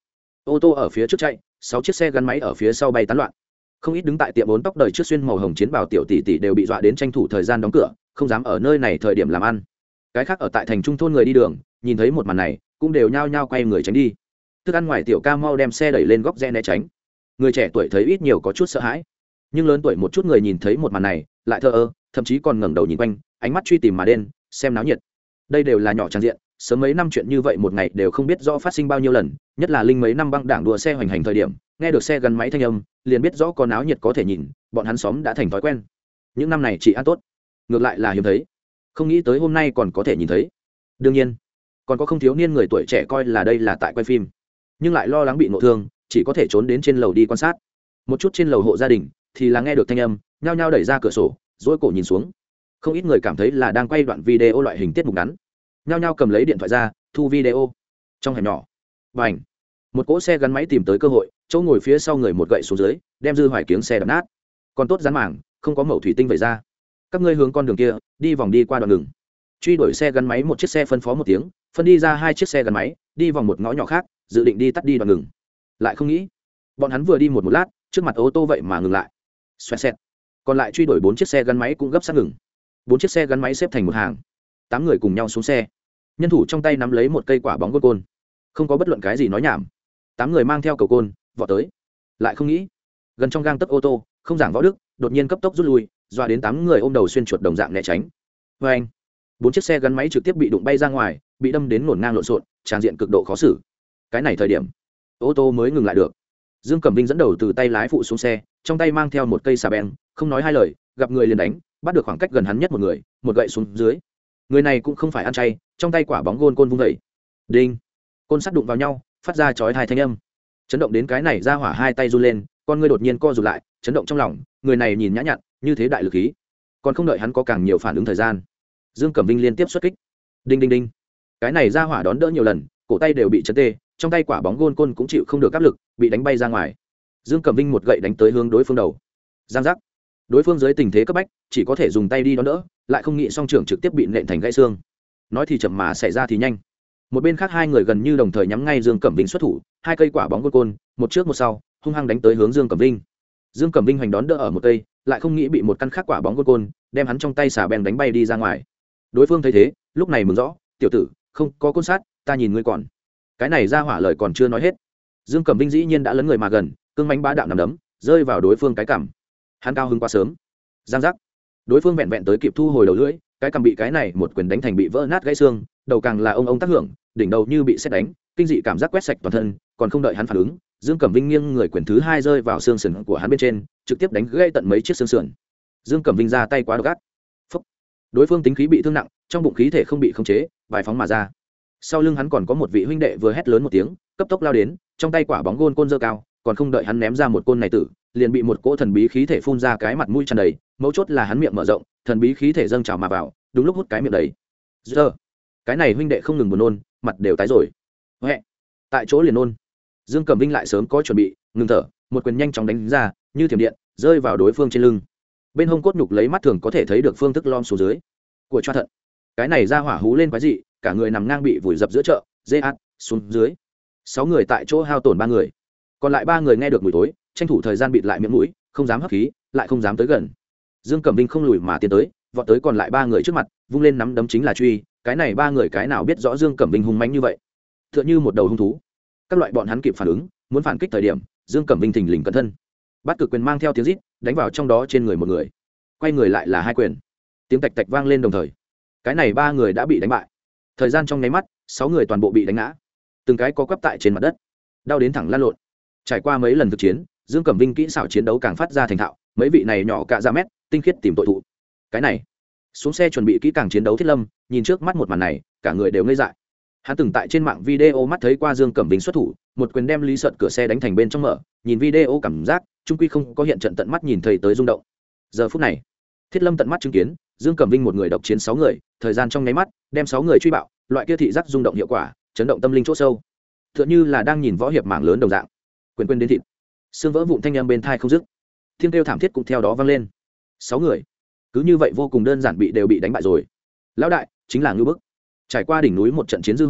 ô tô ở phía trước chạy, sáu chiếc xe gắn máy ở phía sau bay tán loạn. Không ít đứng tại tiệm bốn tóc đời trước xuyên màu hồng chiến bào tiểu tỷ tỷ đều bị dọa đến tranh thủ thời gian đóng cửa, không dám ở nơi này thời điểm làm ăn. Cái khác ở tại thành trung thôn người đi đường, nhìn thấy một màn này, cũng đều nhao nhao quay người tránh đi. Thức ăn ngoài tiểu ca mau đem xe đẩy lên góc rẽ né tránh. Người trẻ tuổi thấy ít nhiều có chút sợ hãi, nhưng lớn tuổi một chút người nhìn thấy một màn này, lại thờ ơ, thậm chí còn ngẩng đầu nhìn quanh, ánh mắt truy tìm mà đen, xem náo nhiệt. Đây đều là nhỏ trang diện, sớm mấy năm chuyện như vậy một ngày đều không biết rõ phát sinh bao nhiêu lần, nhất là linh mấy năm băng đảng đua xe hoành hành thời điểm, nghe được xe gắn máy thanh âm, liền biết rõ có náo nhiệt có thể nhìn, bọn hắn xóm đã thành thói quen. Những năm này chỉ ăn tốt, ngược lại là hiếm thấy, không nghĩ tới hôm nay còn có thể nhìn thấy. Đương nhiên, còn có không thiếu niên người tuổi trẻ coi là đây là tại quay phim, nhưng lại lo lắng bị ngộ thương, chỉ có thể trốn đến trên lầu đi quan sát. Một chút trên lầu hộ gia đình thì là nghe được thanh âm, nhao nhao đẩy ra cửa sổ, dỗi cổ nhìn xuống. Không ít người cảm thấy là đang quay đoạn video loại hình tiết mục ngắn, nhao nhao cầm lấy điện thoại ra thu video. Trong hẻm nhỏ, bành, một cỗ xe gắn máy tìm tới cơ hội, chỗ ngồi phía sau người một gậy xuống dưới, đem dư hoài kiếng xe đập nát. Còn tốt dán mảng, không có mẩu thủy tinh vẩy ra. Các ngươi hướng con đường kia đi vòng đi qua đoạn ngừng. Truy đuổi xe gắn máy một chiếc xe phân phó một tiếng, phân đi ra hai chiếc xe gắn máy, đi vòng một ngõ nhỏ khác, dự định đi tắt đi đoạn ngừng. Lại không nghĩ, bọn hắn vừa đi một một lát, trước mặt ô tô vậy mà ngừng lại. Xoẹt xẹt. Còn lại truy đuổi bốn chiếc xe gắn máy cũng gấp sát ngừng. Bốn chiếc xe gắn máy xếp thành một hàng, tám người cùng nhau xuống xe. Nhân thủ trong tay nắm lấy một cây quả bóng gôn côn, không có bất luận cái gì nói nhảm. Tám người mang theo cầu côn vọt tới. Lại không nghĩ, gần trong gang tấc ô tô, không giảng võ đức, đột nhiên cấp tốc rút lui, dọa đến tám người ôm đầu xuyên chuột đồng dạng né tránh. Vê anh, bốn chiếc xe gắn máy trực tiếp bị đụng bay ra ngoài, bị đâm đến ngổn ngang lộn xộn, tràn diện cực độ khó xử. Cái này thời điểm, ô tô mới ngừng lại được. Dương Cẩm Vinh dẫn đầu từ tay lái phụ xuống xe, trong tay mang theo một cây xà beng, không nói hai lời, gặp người liền đánh, bắt được khoảng cách gần hắn nhất một người, một gậy xuống dưới. Người này cũng không phải ăn chay, trong tay quả bóng gôn côn vung dậy. Đinh, côn sắt đụng vào nhau, phát ra chói tai thanh âm. Chấn động đến cái này ra hỏa hai tay run lên, con ngươi đột nhiên co rụt lại, chấn động trong lòng, người này nhìn nhã nhặn, như thế đại lực khí. Còn không đợi hắn có càng nhiều phản ứng thời gian, Dương Cẩm Vinh liên tiếp xuất kích. Đinh đinh đinh. Cái này ra hỏa đón đỡ nhiều lần, cổ tay đều bị chấn tê, trong tay quả bóng gôn côn cũng chịu không được áp lực, bị đánh bay ra ngoài. Dương Cẩm Vinh một gậy đánh tới hướng đối phương đầu. Giang giác. Đối phương dưới tình thế cấp bách, chỉ có thể dùng tay đi đón đỡ, lại không nghĩ song trưởng trực tiếp bị nện thành gãy xương. Nói thì chậm mà xảy ra thì nhanh. Một bên khác hai người gần như đồng thời nhắm ngay Dương Cẩm Vinh xuất thủ, hai cây quả bóng gôn côn, một trước một sau, hung hăng đánh tới hướng Dương Cẩm Vinh. Dương Cẩm Vinh hoành đón đỡ ở một cây, lại không nghĩ bị một căn khác quả bóng gôn côn đem hắn trong tay xà beng đánh bay đi ra ngoài. Đối phương thấy thế, lúc này mừng rõ, tiểu tử, không có côn sát, ta nhìn ngươi còn. Cái này ra hỏa lời còn chưa nói hết, Dương Cẩm Vinh dĩ nhiên đã lấn người mà gần, cương mãnh bá đạo nằm đấm rơi vào đối phương cái cằm. Hắn cao hứng quá sớm. Giang giác. Đối phương vẹn vẹn tới kịp thu hồi đầu lưỡi, cái cằm bị cái này một quyền đánh thành bị vỡ nát gãy xương, đầu càng là ông ông tác hưởng, đỉnh đầu như bị sét đánh, kinh dị cảm giác quét sạch toàn thân, còn không đợi hắn phản ứng, Dương Cẩm Vinh nghiêng người quyền thứ hai rơi vào xương sườn của hắn bên trên, trực tiếp đánh gãy tận mấy chiếc xương sườn. Dương Cẩm Vinh ra tay quá độc ác. Phốc. Đối phương tính khí bị thương nặng, trong bụng khí thể không bị khống chế, bài phóng mà ra. Sau lưng hắn còn có một vị huynh đệ vừa hét lớn một tiếng, cấp tốc lao đến, trong tay quả bóng gôn côn giơ cao, còn không đợi hắn ném ra một côn này tử, liền bị một cỗ thần bí khí thể phun ra cái mặt mũi tràn đầy, mấu chốt là hắn miệng mở rộng, thần bí khí thể dâng trào mà vào, đúng lúc hút cái miệng đầy. Giờ, cái này huynh đệ không ngừng buồn nôn, mặt đều tái rồi. Hoẹ, tại chỗ liền nôn. Dương Cẩm Vinh lại sớm có chuẩn bị, ngừng thở, một quyền nhanh chóng đánh ra, như thiểm điện, rơi vào đối phương trên lưng. Bên hông cốt nhục lấy mắt thường có thể thấy được phương thức lom xuống dưới của choa thận. Cái này ra hỏa hú lên quái dị, cả người nằm ngang bị vùi dập giữa chợ, dê át xuống dưới. Sáu người tại chỗ hao tổn ba người, còn lại ba người nghe được mùi tối, tranh thủ thời gian bịt lại miệng mũi, không dám hấp khí, lại không dám tới gần. Dương Cẩm Vinh không lùi mà tiến tới, vọt tới còn lại ba người trước mặt, vung lên nắm đấm chính là truy. Cái này ba người cái nào biết rõ Dương Cẩm Vinh hung mãnh như vậy, tựa như một đầu hung thú. Các loại bọn hắn kịp phản ứng, muốn phản kích thời điểm, Dương Cẩm Vinh thình lình cẩn thân, bắt cực quyền mang theo tiếng rít, đánh vào trong đó trên người một người. Quay người lại là hai quyền, tiếng tạch tạch vang lên đồng thời. Cái này ba người đã bị đánh bại. Thời gian trong nháy mắt, sáu người toàn bộ bị đánh ngã, từng cái có quắp tại trên mặt đất, đau đến thẳng lăn lộn. Trải qua mấy lần thực chiến, Dương Cẩm Vinh kỹ xảo chiến đấu càng phát ra thành thạo, mấy vị này nhỏ cạ ra mét, tinh khiết tìm tội thụ. Cái này, xuống xe chuẩn bị kỹ càng chiến đấu Thiết Lâm, nhìn trước mắt một màn này, cả người đều ngây dại. Hắn từng tại trên mạng video mắt thấy qua Dương Cẩm Vinh xuất thủ, một quyền đem Lý Sợn cửa xe đánh thành bên trong mở, nhìn video cảm giác, trung quy không có hiện trận tận mắt nhìn thấy tới rung động. Giờ phút này, Thiết Lâm tận mắt chứng kiến, Dương Cẩm Vinh một người độc chiến sáu người, thời gian trong nháy mắt, đem sáu người truy bạo, loại kia thị giác rung động hiệu quả, chấn động tâm linh chỗ sâu. Tựa như là đang nhìn võ hiệp mảng lớn đồng dạng. Quyền quyền đến thịt, xương vỡ vụn thanh âm bên tai không dứt. Tiếng kêu thảm thiết cũng theo đó vang lên. Sáu người, cứ như vậy vô cùng đơn giản bị đều bị đánh bại rồi. Lão đại, chính là ngưu bức. Trải qua đỉnh núi một trận chiến dư hoài,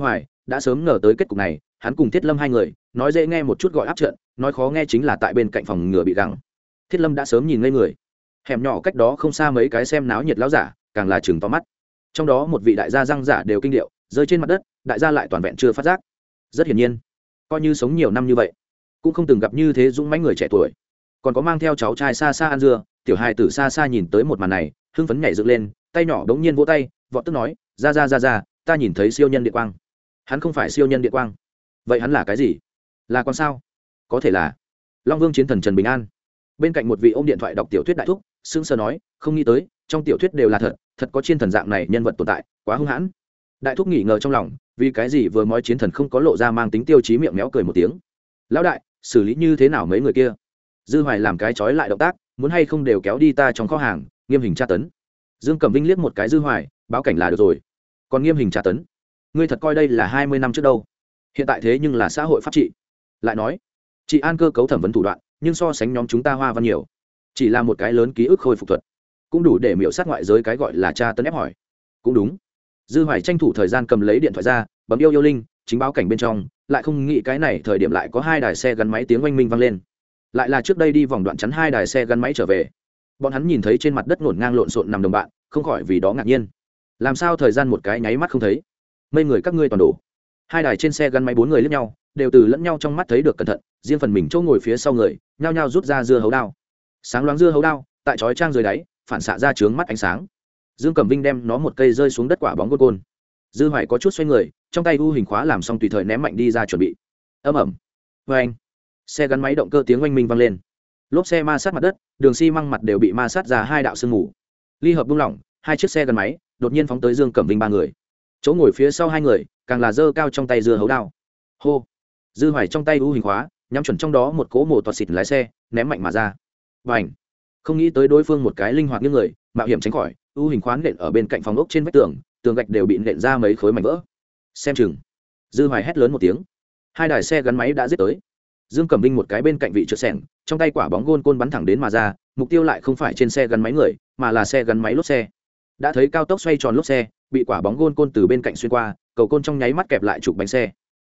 đã sớm ngờ tới kết cục này, hắn cùng Thiết Lâm hai người nói dễ nghe một chút gọi áp trận, nói khó nghe chính là tại bên cạnh phòng ngừa bị gặng. Thiết Lâm đã sớm nhìn ngây người. Hẻm nhỏ cách đó không xa mấy cái xem náo nhiệt lão giả càng là chừng to mắt, trong đó một vị đại gia răng giả đều kinh điệu rơi trên mặt đất, đại gia lại toàn vẹn chưa phát giác. Rất hiển nhiên, coi như sống nhiều năm như vậy cũng không từng gặp như thế dũng mãnh người trẻ tuổi. Còn có mang theo cháu trai xa xa ăn dưa, tiểu hài tử xa xa nhìn tới một màn này hưng phấn nhảy dựng lên, tay nhỏ đống nhiên vỗ tay vọt tức nói, ra ra ra ra, ta nhìn thấy siêu nhân điện quang. Hắn không phải siêu nhân điện quang, vậy hắn là cái gì? Là con sao? Có thể là Long Vương chiến thần Trần Bình An. Bên cạnh một vị ôm điện thoại đọc tiểu thuyết đại thúc sững sờ nói, không nghĩ tới trong tiểu thuyết đều là thật, thật có chiến thần dạng này nhân vật tồn tại, quá hung hãn. Đại thúc nghỉ ngờ trong lòng, vì cái gì vừa nói chiến thần không có lộ ra mang tính tiêu chí, miệng méo cười một tiếng. Lão đại, xử lý như thế nào mấy người kia? Dư Hoài làm cái trói lại động tác, muốn hay không đều kéo đi ta trong kho hàng, nghiêm hình tra tấn. Dương Cẩm Vinh liếc một cái Dư Hoài, báo cảnh là được rồi. Còn nghiêm hình tra tấn, ngươi thật coi đây là hai mươi năm trước đâu? Hiện tại thế nhưng là xã hội pháp trị. Lại nói, trị an cơ cấu thẩm vấn thủ đoạn, nhưng so sánh nhóm chúng ta Hoa Văn nhiều. Chỉ là một cái lớn ký ức khôi phục thuật, cũng đủ để miểu sát ngoại giới cái gọi là tra tấn ép hỏi. Cũng đúng. Dư Hoài tranh thủ thời gian cầm lấy điện thoại ra, bấm yêu yêu linh, chính báo cảnh bên trong, lại không nghĩ cái này thời điểm lại có hai đài xe gắn máy tiếng oanh minh vang lên. Lại là trước đây đi vòng đoạn chắn hai đài xe gắn máy trở về. Bọn hắn nhìn thấy trên mặt đất ngổn ngang lộn xộn nằm đồng bạn, không khỏi vì đó ngạc nhiên. Làm sao thời gian một cái nháy mắt không thấy? Mấy người các ngươi toàn đổ. Hai đài trên xe gắn máy bốn người liếc nhau, đều từ lẫn nhau trong mắt thấy được cẩn thận, riêng phần mình chỗ ngồi phía sau người, nhao nhao rút ra dưa hấu đao. Sáng loáng dưa hấu đao, tại chói trang dưới đáy, phản xạ ra chướng mắt ánh sáng. Dương Cẩm Vinh đem nó một cây rơi xuống đất quả bóng gôn côn. Dư Hoài có chút xoay người, trong tay u hình khóa làm xong tùy thời ném mạnh đi ra chuẩn bị. Ầm ầm. Oeng. Xe gắn máy động cơ tiếng oanh minh vang lên. Lốp xe ma sát mặt đất, đường xi măng mặt đều bị ma sát ra hai đạo sương mù. Ly hợp buông lỏng, hai chiếc xe gắn máy đột nhiên phóng tới Dương Cẩm Vinh ba người. Chỗ ngồi phía sau hai người, càng là giơ cao trong tay dưa hấu đao. Hô. Dư Hoài trong tay u hình khóa, nhắm chuẩn trong đó một cỗ mồ toạt xịt lái xe, ném mạnh mà ra. Bành. Không nghĩ tới đối phương một cái linh hoạt như người, mạo hiểm tránh khỏi, u hình khóa nện ở bên cạnh phòng ốc trên vách tường, tường gạch đều bị nện ra mấy khối mảnh vỡ. Xem chừng. Dư Hoài hét lớn một tiếng. Hai đài xe gắn máy đã giết tới. Dương Cẩm Vinh một cái bên cạnh vị trượt sẻng, trong tay quả bóng gôn côn bắn thẳng đến mà ra, mục tiêu lại không phải trên xe gắn máy người, mà là xe gắn máy lốp xe. Đã thấy cao tốc xoay tròn lốp xe, bị quả bóng gôn côn từ bên cạnh xuyên qua, cầu côn trong nháy mắt kẹp lại trục bánh xe.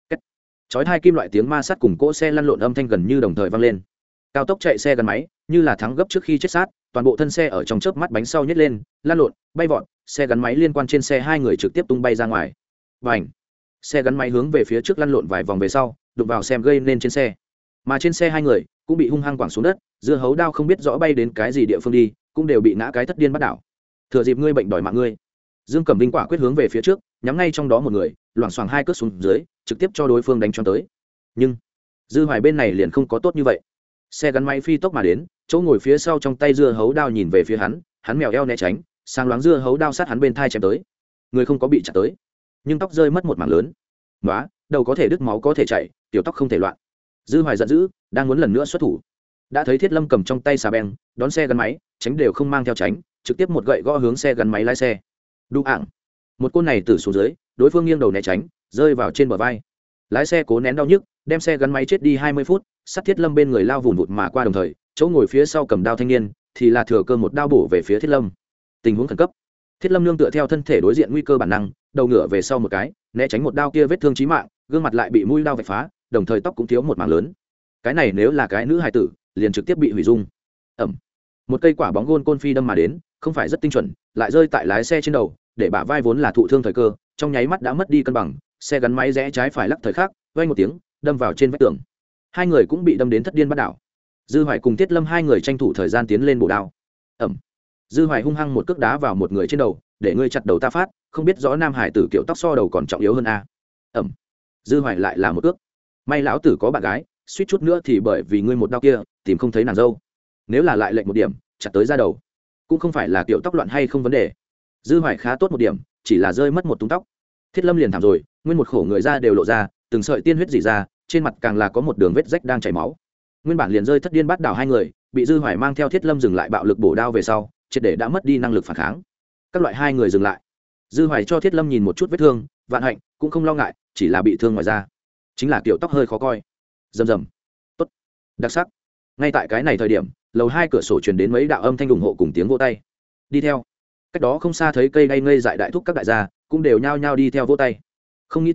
Chói hai kim loại tiếng ma sát cùng cỗ xe lăn lộn âm thanh gần như đồng thời vang lên. Cao tốc chạy xe gắn máy, như là thắng gấp trước khi chết sát, toàn bộ thân xe ở trong chớp mắt bánh sau nhếch lên, lăn lộn, bay vọt, xe gắn máy liên quan trên xe hai người trực tiếp tung bay ra ngoài. Bành! Xe gắn máy hướng về phía trước lăn lộn vài vòng về sau, đụng vào xem gây nên trên xe. Mà trên xe hai người cũng bị hung hăng quẳng xuống đất, dưa hấu đao không biết rõ bay đến cái gì địa phương đi, cũng đều bị ngã cái thất điên bắt đảo. Thừa dịp ngươi bệnh đòi mạng ngươi. Dương Cẩm Vinh quả quyết hướng về phía trước, nhắm ngay trong đó một người, loảng xoảng hai cước xuống dưới, trực tiếp cho đối phương đánh cho tới. Nhưng Dư Hoài bên này liền không có tốt như vậy. Xe gắn máy phi tốc mà đến, chỗ ngồi phía sau trong tay dưa hấu đao nhìn về phía hắn, hắn mèo eo né tránh, sang loáng dưa hấu đao sát hắn bên thai chém tới. Người không có bị chặt tới, nhưng tóc rơi mất một mảng lớn. Nóa, đầu có thể đứt máu có thể chảy, tiểu tóc không thể loạn. Dư Hoài giận dữ, đang muốn lần nữa xuất thủ. Đã thấy Thiết Lâm cầm trong tay xà beng, đón xe gắn máy, tránh đều không mang theo tránh, trực tiếp một gậy gõ hướng xe gắn máy lái xe. Đu ạng. Một côn này từ xuống dưới, đối phương nghiêng đầu né tránh, rơi vào trên bờ vai. Lái xe cố nén đau nhức, đem xe gắn máy chết đi hai mươi phút, sát Thiết Lâm bên người lao vụn vụt mà qua, đồng thời, chỗ ngồi phía sau cầm đao thanh niên thì là thừa cơ một đao bổ về phía Thiết Lâm. Tình huống khẩn cấp. Thiết Lâm nương tựa theo thân thể đối diện nguy cơ bản năng, đầu ngửa về sau một cái, né tránh một đao kia vết thương chí mạng, gương mặt lại bị mũi đao vạch phá, đồng thời tóc cũng thiếu một mảng lớn. Cái này nếu là cái nữ hài tử, liền trực tiếp bị hủy dung. Ẩm. Một cây quả bóng gôn côn phi đâm mà đến, không phải rất tinh chuẩn, lại rơi tại lái xe trên đầu, để bả vai vốn là thụ thương thời cơ, trong nháy mắt đã mất đi cân bằng, xe gắn máy rẽ trái phải lắc thời khắc, vang một tiếng, đâm vào trên vách tường. Hai người cũng bị đâm đến thất điên bắt đảo. Dư Hoài cùng Tiết Lâm hai người tranh thủ thời gian tiến lên bổ đao. Ẩm. Dư Hoài hung hăng một cước đá vào một người trên đầu, để ngươi chặt đầu ta phát, không biết rõ nam hải tử kiểu tóc so đầu còn trọng yếu hơn a. Ẩm. Dư Hoài lại là một cước. May lão tử có bạn gái, suýt chút nữa thì bởi vì ngươi một đao kia, tìm không thấy nàng dâu. Nếu là lại lệnh một điểm, chặt tới ra đầu, cũng không phải là kiểu tóc loạn hay không vấn đề. Dư Hoài khá tốt một điểm, chỉ là rơi mất một túm tóc. Thiết Lâm liền thảm rồi, nguyên một khổ người ra đều lộ ra, từng sợi tiên huyết rỉ ra, trên mặt càng là có một đường vết rách đang chảy máu. Nguyên bản liền rơi thất điên bắt đảo hai người, bị Dư Hoài mang theo Thiết Lâm dừng lại bạo lực bổ đao về sau, triệt để đã mất đi năng lực phản kháng. Các loại hai người dừng lại. Dư Hoài cho Thiết Lâm nhìn một chút vết thương, vạn hạnh, cũng không lo ngại, chỉ là bị thương ngoài da. Chính là kiểu tóc hơi khó coi. Rầm rầm. Tốt. Đặc sắc. Ngay tại cái này thời điểm, lầu hai cửa sổ truyền đến mấy đạo âm thanh ủng hộ cùng tiếng vỗ tay. Đi theo. Cách đó không xa thấy cây đay ngây dại đại thúc các đại gia, cũng đều nhao nhao đi theo vỗ tay. Không nghĩ tới,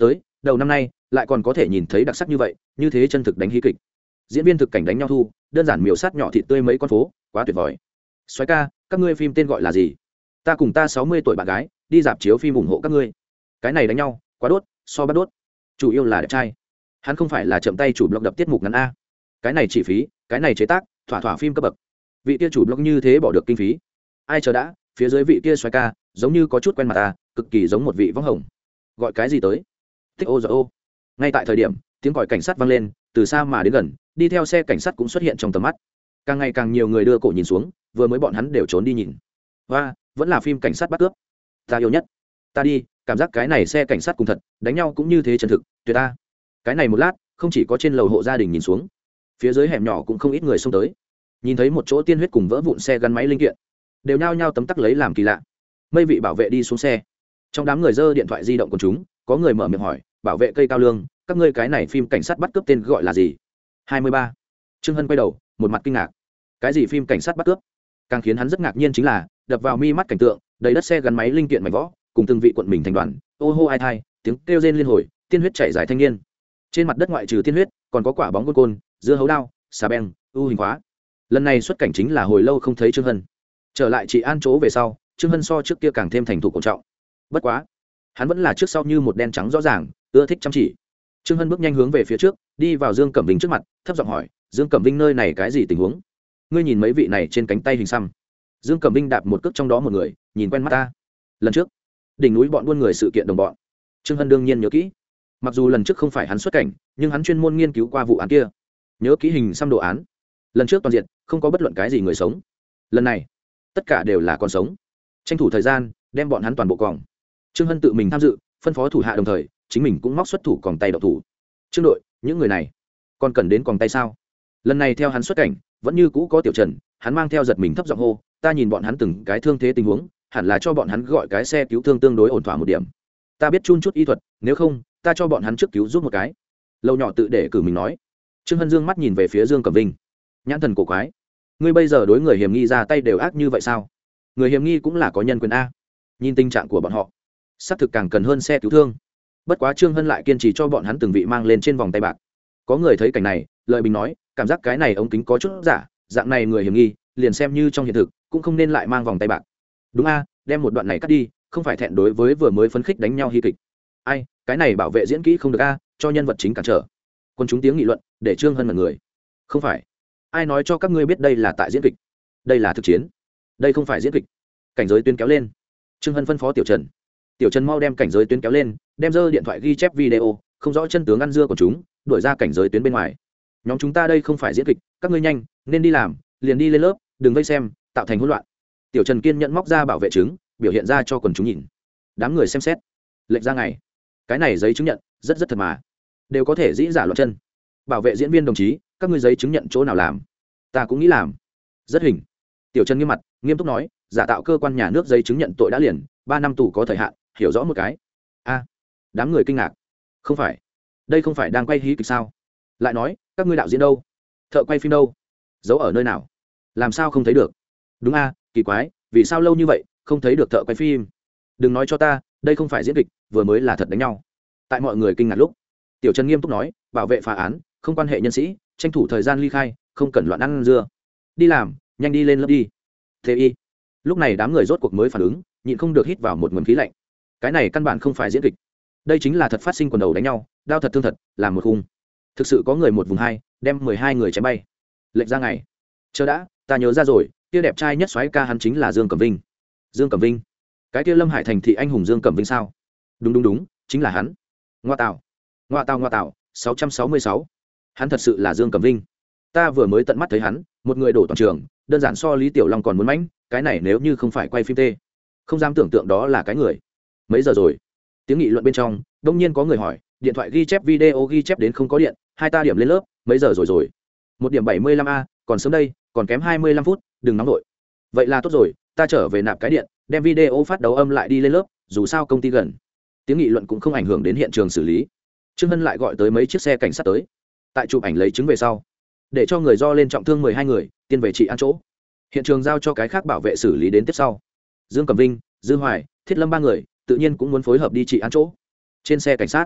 đầu năm nay lại còn có thể nhìn thấy đặc sắc như vậy, như thế chân thực đánh hí kịch. Diễn viên thực cảnh đánh nhau thu, đơn giản miểu sát nhỏ thịt tươi mấy con phố, quá tuyệt vời. Soái ca, các ngươi phim tên gọi là gì? Ta cùng ta sáu mươi tuổi bạn gái đi dạp chiếu phim ủng hộ các ngươi. Cái này đánh nhau quá đốt, so bắt đốt. Chủ yếu là đẹp trai. Hắn không phải là chậm tay chủ blog đập tiết mục ngắn a. Cái này chi phí, cái này chế tác, thỏa thỏa phim cấp bậc. Vị kia chủ blog như thế bỏ được kinh phí. Ai chờ đã, phía dưới vị kia soái ca, giống như có chút quen mặt ta, cực kỳ giống một vị võng hồng. Gọi cái gì tới? Tích ô giờ ô. Ngay tại thời điểm tiếng còi cảnh sát vang lên, từ xa mà đến gần, đi theo xe cảnh sát cũng xuất hiện trong tầm mắt. Càng ngày càng nhiều người đưa cổ nhìn xuống, vừa mới bọn hắn đều trốn đi nhìn. Và vẫn là phim cảnh sát bắt cướp. Ta yêu nhất. Ta đi, cảm giác cái này xe cảnh sát cùng thật, đánh nhau cũng như thế chân thực, tuyệt ta. Cái này một lát, không chỉ có trên lầu hộ gia đình nhìn xuống, phía dưới hẻm nhỏ cũng không ít người xông tới. Nhìn thấy một chỗ tiên huyết cùng vỡ vụn xe gắn máy linh kiện, đều nhao nhao tấm tắc lấy làm kỳ lạ. Mấy vị bảo vệ đi xuống xe. Trong đám người giơ điện thoại di động của chúng, có người mở miệng hỏi, bảo vệ cây cao lương, các ngươi cái này phim cảnh sát bắt cướp tên gọi là gì? hai mươi ba. Trương Hân quay đầu, một mặt kinh ngạc. Cái gì phim cảnh sát bắt cướp? Càng khiến hắn rất ngạc nhiên chính là, đập vào mi mắt cảnh tượng, đầy đất xe gắn máy linh kiện mảnh võ, cùng từng vị quận mình thành đoàn, ô hô ai thai, tiếng kêu rên liên hồi, tiên huyết chảy dài thanh niên. Trên mặt đất ngoại trừ tiên huyết, còn có quả bóng côn côn, dưa hấu đao, xà beng, u hình khóa. Lần này xuất cảnh chính là hồi lâu không thấy Trương Hân. Trở lại chị an chỗ về sau, Trương Hân so trước kia càng thêm thành thục cổ trọng. Bất quá, hắn vẫn là trước sau như một đen trắng rõ ràng, ưa thích chăm chỉ. Trương Hân bước nhanh hướng về phía trước, đi vào Dương Cẩm Vinh trước mặt, thấp giọng hỏi, Dương Cẩm Vinh nơi này cái gì tình huống? Ngươi nhìn mấy vị này trên cánh tay hình xăm. Dương Cẩm Vinh đạp một cước trong đó một người, nhìn quen mắt ta. Lần trước, đỉnh núi bọn buôn người sự kiện đồng bọn. Trương Hân đương nhiên nhớ kỹ. Mặc dù lần trước không phải hắn xuất cảnh, nhưng hắn chuyên môn nghiên cứu qua vụ án kia, nhớ kỹ hình xăm đồ án. Lần trước toàn diện, không có bất luận cái gì người sống. Lần này, tất cả đều là con sống. Tranh thủ thời gian, đem bọn hắn toàn bộ còng. Trương Hân tự mình tham dự, phân phó thủ hạ đồng thời, chính mình cũng móc xuất thủ còng tay độc thủ. Trương đội, những người này, còn cần đến còng tay sao? Lần này theo hắn xuất cảnh, vẫn như cũ có Tiểu Trần, hắn mang theo giật mình thấp giọng hô, ta nhìn bọn hắn từng cái thương thế tình huống, hẳn là cho bọn hắn gọi cái xe cứu thương tương đối ổn thỏa một điểm. Ta biết chun chút y thuật, nếu không, ta cho bọn hắn trước cứu giúp một cái. Lâu nhỏ tự để cử mình nói. Trương Hân dương mắt nhìn về phía Dương Cẩm Vinh, nhãn thần cổ quái. Ngươi bây giờ đối người hiểm nghi ra tay đều ác như vậy sao? Người hiểm nghi cũng là có nhân quyền a. Nhìn tình trạng của bọn họ, xác thực càng cần hơn xe cứu thương. Bất quá Trương Hân lại kiên trì cho bọn hắn từng vị mang lên trên vòng tay bạc. Có người thấy cảnh này, lợi bình nói, cảm giác cái này ống kính có chút giả, dạng này người hiểm nghi, liền xem như trong hiện thực, cũng không nên lại mang vòng tay bạc. Đúng a, đem một đoạn này cắt đi, không phải thẹn đối với vừa mới phấn khích đánh nhau hy kịch. Ai, cái này bảo vệ diễn kỹ không được a, cho nhân vật chính cản trở. Quân chúng tiếng nghị luận, để Trương Hân mật người. Không phải, ai nói cho các ngươi biết đây là tại diễn kịch? Đây là thực chiến. Đây không phải diễn kịch. Cảnh giới tuyến kéo lên. Trương Hân phân phó Tiểu Trần. Tiểu Trần mau đem cảnh giới tuyến kéo lên, đem dơ điện thoại ghi chép video, không rõ chân tướng ăn dưa của chúng, đuổi ra cảnh giới tuyến bên ngoài. Nhóm chúng ta đây không phải diễn kịch, các ngươi nhanh, nên đi làm, liền đi lên lớp, đừng vây xem, tạo thành hỗn loạn. Tiểu Trần kiên nhẫn móc ra bảo vệ chứng, biểu hiện ra cho quần chúng nhìn. Đám người xem xét, lệnh ra ngày. Cái này giấy chứng nhận, rất rất thật mà, đều có thể dĩ giả loạn chân. Bảo vệ diễn viên đồng chí, các ngươi giấy chứng nhận chỗ nào làm? Ta cũng nghĩ làm. Rất hình. Tiểu Trần nghiêm mặt, nghiêm túc nói, giả tạo cơ quan nhà nước giấy chứng nhận tội đã liền, ba năm tù có thời hạn, hiểu rõ một cái. A, đám người kinh ngạc. Không phải, đây không phải đang quay hí kịch sao? Lại nói, các ngươi đạo diễn đâu? Thợ quay phim đâu? Giấu ở nơi nào? Làm sao không thấy được? Đúng a, kỳ quái, vì sao lâu như vậy không thấy được thợ quay phim? Đừng nói cho ta, đây không phải diễn kịch, vừa mới là thật đánh nhau. Tại mọi người kinh ngạc lúc, Tiểu Trần nghiêm túc nói, bảo vệ phá án, không quan hệ nhân sĩ, tranh thủ thời gian ly khai, không cần loạn ăn dưa. Đi làm, nhanh đi lên lớp đi. Thế y. Lúc này đám người rốt cuộc mới phản ứng, nhịn không được hít vào một nguồn khí lạnh. Cái này căn bản không phải diễn kịch, đây chính là thật phát sinh quần đầu đánh nhau, đao thật thương thật, làm một khung. Thực sự có người một vùng hai, đem mười hai người chém bay. Lệnh ra ngày. Chờ đã, ta nhớ ra rồi, kia đẹp trai nhất soái ca hắn chính là Dương Cẩm Vinh. Dương Cẩm Vinh? Cái kia Lâm Hải thành thị anh hùng Dương Cẩm Vinh sao? Đúng đúng đúng, chính là hắn. Ngoa tạo. Ngoa tạo ngoa tạo, sáu trăm sáu mươi sáu. Hắn thật sự là Dương Cẩm Vinh. Ta vừa mới tận mắt thấy hắn, một người đổ toàn trường, đơn giản so Lý Tiểu Long còn muốn mãnh, cái này nếu như không phải quay phim tê, không dám tưởng tượng đó là cái người. Mấy giờ rồi? Tiếng nghị luận bên trong, đông nhiên có người hỏi, điện thoại ghi chép video ghi chép đến không có điện, hai ta điểm lên lớp, mấy giờ rồi rồi? Một điểm bảy mươi lăm a, còn sớm đây, còn kém hai mươi lăm phút, đừng nóng đội. Vậy là tốt rồi, ta trở về nạp cái điện, đem video phát đấu âm lại đi lên lớp, dù sao công ty gần. Tiếng nghị luận cũng không ảnh hưởng đến hiện trường xử lý. Trương Hân lại gọi tới mấy chiếc xe cảnh sát tới. Tại chụp ảnh lấy chứng về sau, để cho người do lên trọng thương mười hai người, tiên về trị an chỗ. Hiện trường giao cho cái khác bảo vệ xử lý đến tiếp sau. Dương Cẩm Vinh, Dư Hoài, Thiết Lâm ba người, tự nhiên cũng muốn phối hợp đi trị an chỗ. Trên xe cảnh sát,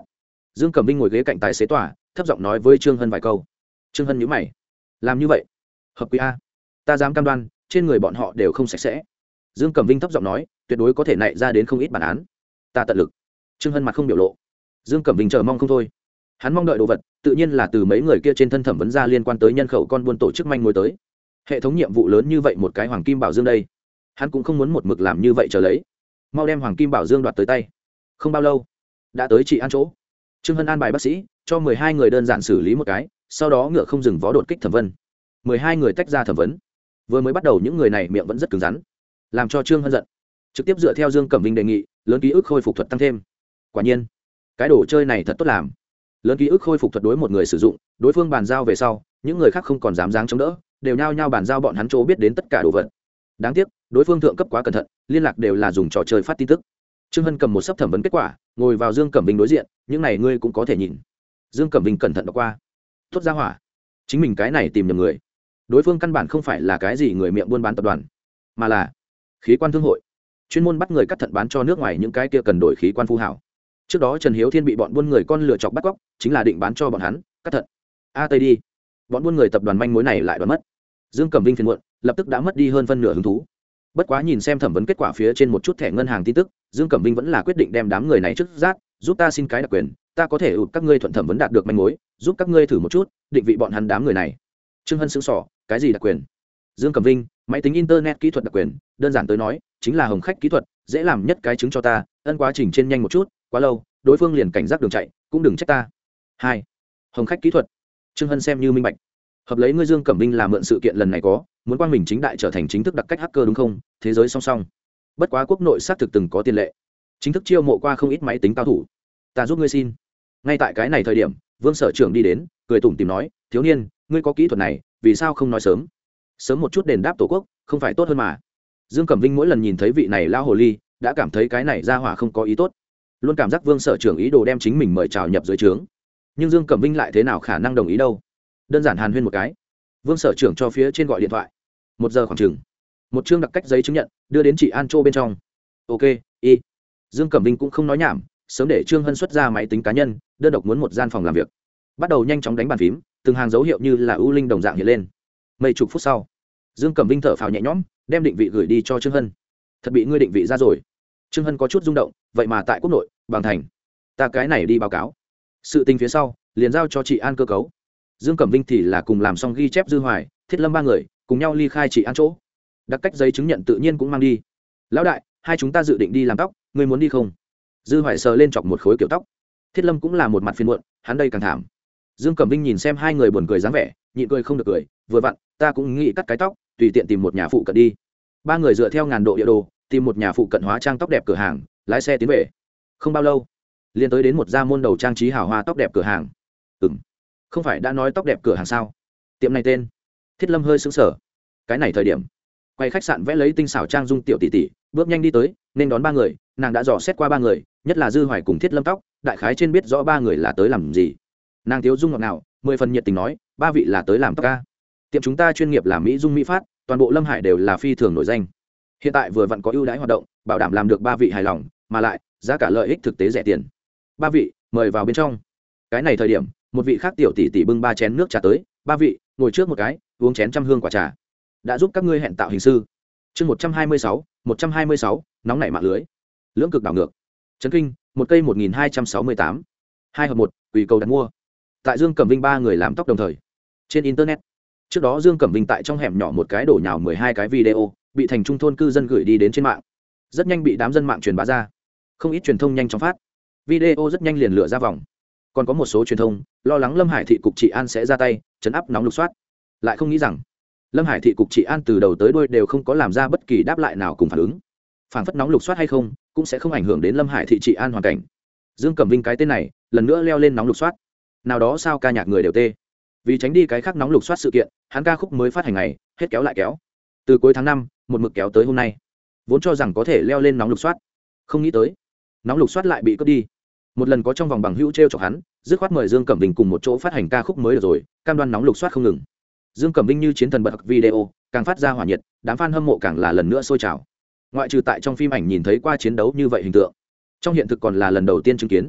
Dương Cẩm Vinh ngồi ghế cạnh tài xế tòa, thấp giọng nói với Trương Hân vài câu. Trương Hân nhíu mày, làm như vậy hợp quy a? Ta dám cam đoan trên người bọn họ đều không sạch sẽ. Dương Cẩm Vinh thấp giọng nói, tuyệt đối có thể nảy ra đến không ít bản án. Ta tận lực. Trương Hân mặt không biểu lộ. Dương Cẩm Vinh chờ mong không thôi. Hắn mong đợi đồ vật tự nhiên là từ mấy người kia trên thân thẩm vấn ra liên quan tới nhân khẩu con buôn tổ chức manh mối tới. Hệ thống nhiệm vụ lớn như vậy một cái hoàng kim bảo dương đây, hắn cũng không muốn một mực làm như vậy chờ lấy. Mau đem hoàng kim bảo dương đoạt tới tay. Không bao lâu đã tới chị an chỗ. Trương Hân an bài bác sĩ cho mười hai người đơn giản xử lý một cái, sau đó ngựa không dừng vó đột kích thẩm vấn. mười hai người tách ra thẩm vấn. Vừa mới bắt đầu những người này miệng vẫn rất cứng rắn, làm cho Trương Hân giận, trực tiếp dựa theo Dương Cẩm Vinh đề nghị, lớn ký ức khôi phục thuật tăng thêm. Quả nhiên cái đồ chơi này thật tốt làm. Lớn ký ức khôi phục thuật đối một người sử dụng, đối phương bàn giao về sau, những người khác không còn dám dáng chống đỡ, đều nhao nhao bàn giao bọn hắn chỗ biết đến tất cả đồ vật. Đáng tiếc đối phương thượng cấp quá cẩn thận, liên lạc đều là dùng trò chơi phát tin tức. Trương Hân cầm một sấp thẩm vấn kết quả, ngồi vào Dương Cẩm Vinh đối diện, những này ngươi cũng có thể nhìn. Dương Cẩm Vinh cẩn thận đọc qua. Tốt ra hỏa, chính mình cái này tìm nhầm người. Đối phương căn bản không phải là cái gì người miệng buôn bán tập đoàn, mà là khí quan thương hội, chuyên môn bắt người cắt thận bán cho nước ngoài những cái kia cần đổi khí quan phú hảo. Trước đó Trần Hiếu Thiên bị bọn buôn người con lừa chọc bắt cóc, chính là định bán cho bọn hắn cắt thận. A tây đi, bọn buôn người tập đoàn manh mối này lại đoán mất. Dương Cẩm Vinh phiền muộn, lập tức đã mất đi hơn phân nửa hứng thú. Bất quá nhìn xem thẩm vấn kết quả phía trên một chút thẻ ngân hàng tin tức, Dương Cẩm Vinh vẫn là quyết định đem đám người này trước giác, giúp ta xin cái đặc quyền, ta có thể ụt các ngươi thuận thẩm vấn đạt được manh mối, giúp các ngươi thử một chút, định vị bọn hắn đám người này. Trương Hân sững sỏ, cái gì đặc quyền? Dương Cẩm Vinh, máy tính internet kỹ thuật đặc quyền, đơn giản tới nói, chính là hồng khách kỹ thuật, dễ làm nhất cái chứng cho ta, ân quá trình trên nhanh một chút, quá lâu, đối phương liền cảnh giác đường chạy, cũng đừng trách ta. Hai, hồng khách kỹ thuật. Trương Hân xem như minh bạch. Hợp lấy ngươi Dương Cẩm Vinh làm mượn sự kiện lần này có, muốn quang mình chính đại trở thành chính thức đặc cách hacker đúng không? Thế giới song song. Bất quá quốc nội xác thực từng có tiền lệ, chính thức chiêu mộ qua không ít máy tính cao thủ. Ta giúp ngươi xin. Ngay tại cái này thời điểm, Vương sở trưởng đi đến, cười tủm tỉm nói, thiếu niên, ngươi có kỹ thuật này, vì sao không nói sớm? Sớm một chút đền đáp tổ quốc, không phải tốt hơn mà? Dương Cẩm Vinh mỗi lần nhìn thấy vị này lao hồ ly, đã cảm thấy cái này ra hỏa không có ý tốt, luôn cảm giác Vương sở trưởng ý đồ đem chính mình mời chào nhập dưới trướng. Nhưng Dương Cẩm Vinh lại thế nào khả năng đồng ý đâu? Đơn giản hàn huyên một cái, Vương sở trưởng cho phía trên gọi điện thoại. Một giờ khoảng chừng, một chương đặc cách giấy chứng nhận đưa đến chị An Châu bên trong. Ok, y. Dương Cẩm Vinh cũng không nói nhảm, sớm để Trương Hân xuất ra máy tính cá nhân, đơn độc muốn một gian phòng làm việc, bắt đầu nhanh chóng đánh bàn phím, từng hàng dấu hiệu như là ưu linh đồng dạng hiện lên. Mấy chục phút sau, Dương Cẩm Vinh thở phào nhẹ nhõm, đem định vị gửi đi cho Trương Hân. Thật bị ngươi định vị ra rồi. Trương Hân có chút rung động, vậy mà tại quốc nội, bằng thành, ta cái này đi báo cáo. Sự tình phía sau, liền giao cho chị An cơ cấu. Dương Cẩm Vinh thì là cùng làm xong ghi chép Dư Hoài, Thiết Lâm ba người cùng nhau ly khai chị An chỗ. Đặc cách giấy chứng nhận tự nhiên cũng mang đi. Lão đại, hai chúng ta dự định đi làm tóc, ngươi muốn đi không? Dư Hoài sờ lên chọc một khối kiểu tóc. Thiết Lâm cũng là một mặt phiền muộn, hắn đây càng thảm. Dương Cẩm Vinh nhìn xem hai người buồn cười dáng vẻ, nhịn cười không được cười, vừa vặn, ta cũng nghĩ cắt cái tóc, tùy tiện tìm một nhà phụ cận đi. Ba người dựa theo ngàn độ địa đồ, tìm một nhà phụ cận hóa trang tóc đẹp cửa hàng, lái xe tiến về. Không bao lâu, liền tới đến một gia môn đầu trang trí hào hoa tóc đẹp cửa hàng. Ừm, không phải đã nói tóc đẹp cửa hàng sao? Tiệm này tên? Thiết Lâm hơi sững sờ. Cái này thời điểm, quay khách sạn vẽ lấy tinh xảo trang dung tiểu tỷ tỷ, bước nhanh đi tới, nên đón ba người, nàng đã dò xét qua ba người, nhất là Dư Hoài cùng Thiết Lâm tóc, đại khái trên biết rõ ba người là tới làm gì. Nàng thiếu dung ngọt ngào, mười phần nhiệt tình nói, ba vị là tới làm tóc ca. Tiệm chúng ta chuyên nghiệp làm mỹ dung mỹ phát, toàn bộ Lâm Hải đều là phi thường nổi danh. Hiện tại vừa vặn có ưu đãi hoạt động, bảo đảm làm được ba vị hài lòng, mà lại giá cả lợi ích thực tế rẻ tiền. Ba vị, mời vào bên trong. Cái này thời điểm, một vị khác tiểu tỷ tỷ bưng ba chén nước trà tới, ba vị, ngồi trước một cái, uống chén trăm hương quả trà. Đã giúp các ngươi hẹn tạo hình sư. Chương một trăm hai mươi sáu, một trăm hai mươi sáu, nóng nảy mạng lưới. Lưỡng cực đảo ngược. Chấn kinh, một cây một nghìn hai trăm sáu mươi tám. Hai hợp một, quỳ cầu đặt mua. Tại Dương Cẩm Vinh ba người làm tóc đồng thời. Trên internet. Trước đó Dương Cẩm Vinh tại trong hẻm nhỏ một cái đổ nhào mười hai cái video, bị thành trung thôn cư dân gửi đi đến trên mạng. Rất nhanh bị đám dân mạng truyền bá ra. Không ít truyền thông nhanh chóng phát. Video rất nhanh liền lựa ra vòng. Còn có một số truyền thông lo lắng Lâm Hải thị cục trị an sẽ ra tay chấn áp nóng lục soát, lại không nghĩ rằng Lâm Hải thị cục trị an từ đầu tới đuôi đều không có làm ra bất kỳ đáp lại nào cùng phản ứng. Phản phất nóng lục soát hay không cũng sẽ không ảnh hưởng đến Lâm Hải thị trị an hoàn cảnh. Dương Cẩm Vinh cái tên này lần nữa leo lên nóng lục soát. Nào đó sao ca nhạc người đều tê. Vì tránh đi cái khác nóng lục soát sự kiện, hắn ca khúc mới phát hành ngày hết kéo lại kéo. Từ cuối tháng năm một mực kéo tới hôm nay. Vốn cho rằng có thể leo lên nóng lục soát, không nghĩ tới nóng lục soát lại bị cướp đi. Một lần có trong vòng bằng hữu t r e o chọc hắn, dứt khoát mời Dương Cẩm Vinh cùng một chỗ phát hành ca khúc mới được rồi, cam đoan nóng lục soát không ngừng. Dương Cẩm Vinh như chiến thần bật video, càng phát ra hỏa nhiệt, đám fan hâm mộ càng là lần nữa sôi trào. Ngoại trừ tại trong phim ảnh nhìn thấy qua chiến đấu như vậy hình tượng, trong hiện thực còn là lần đầu tiên chứng kiến.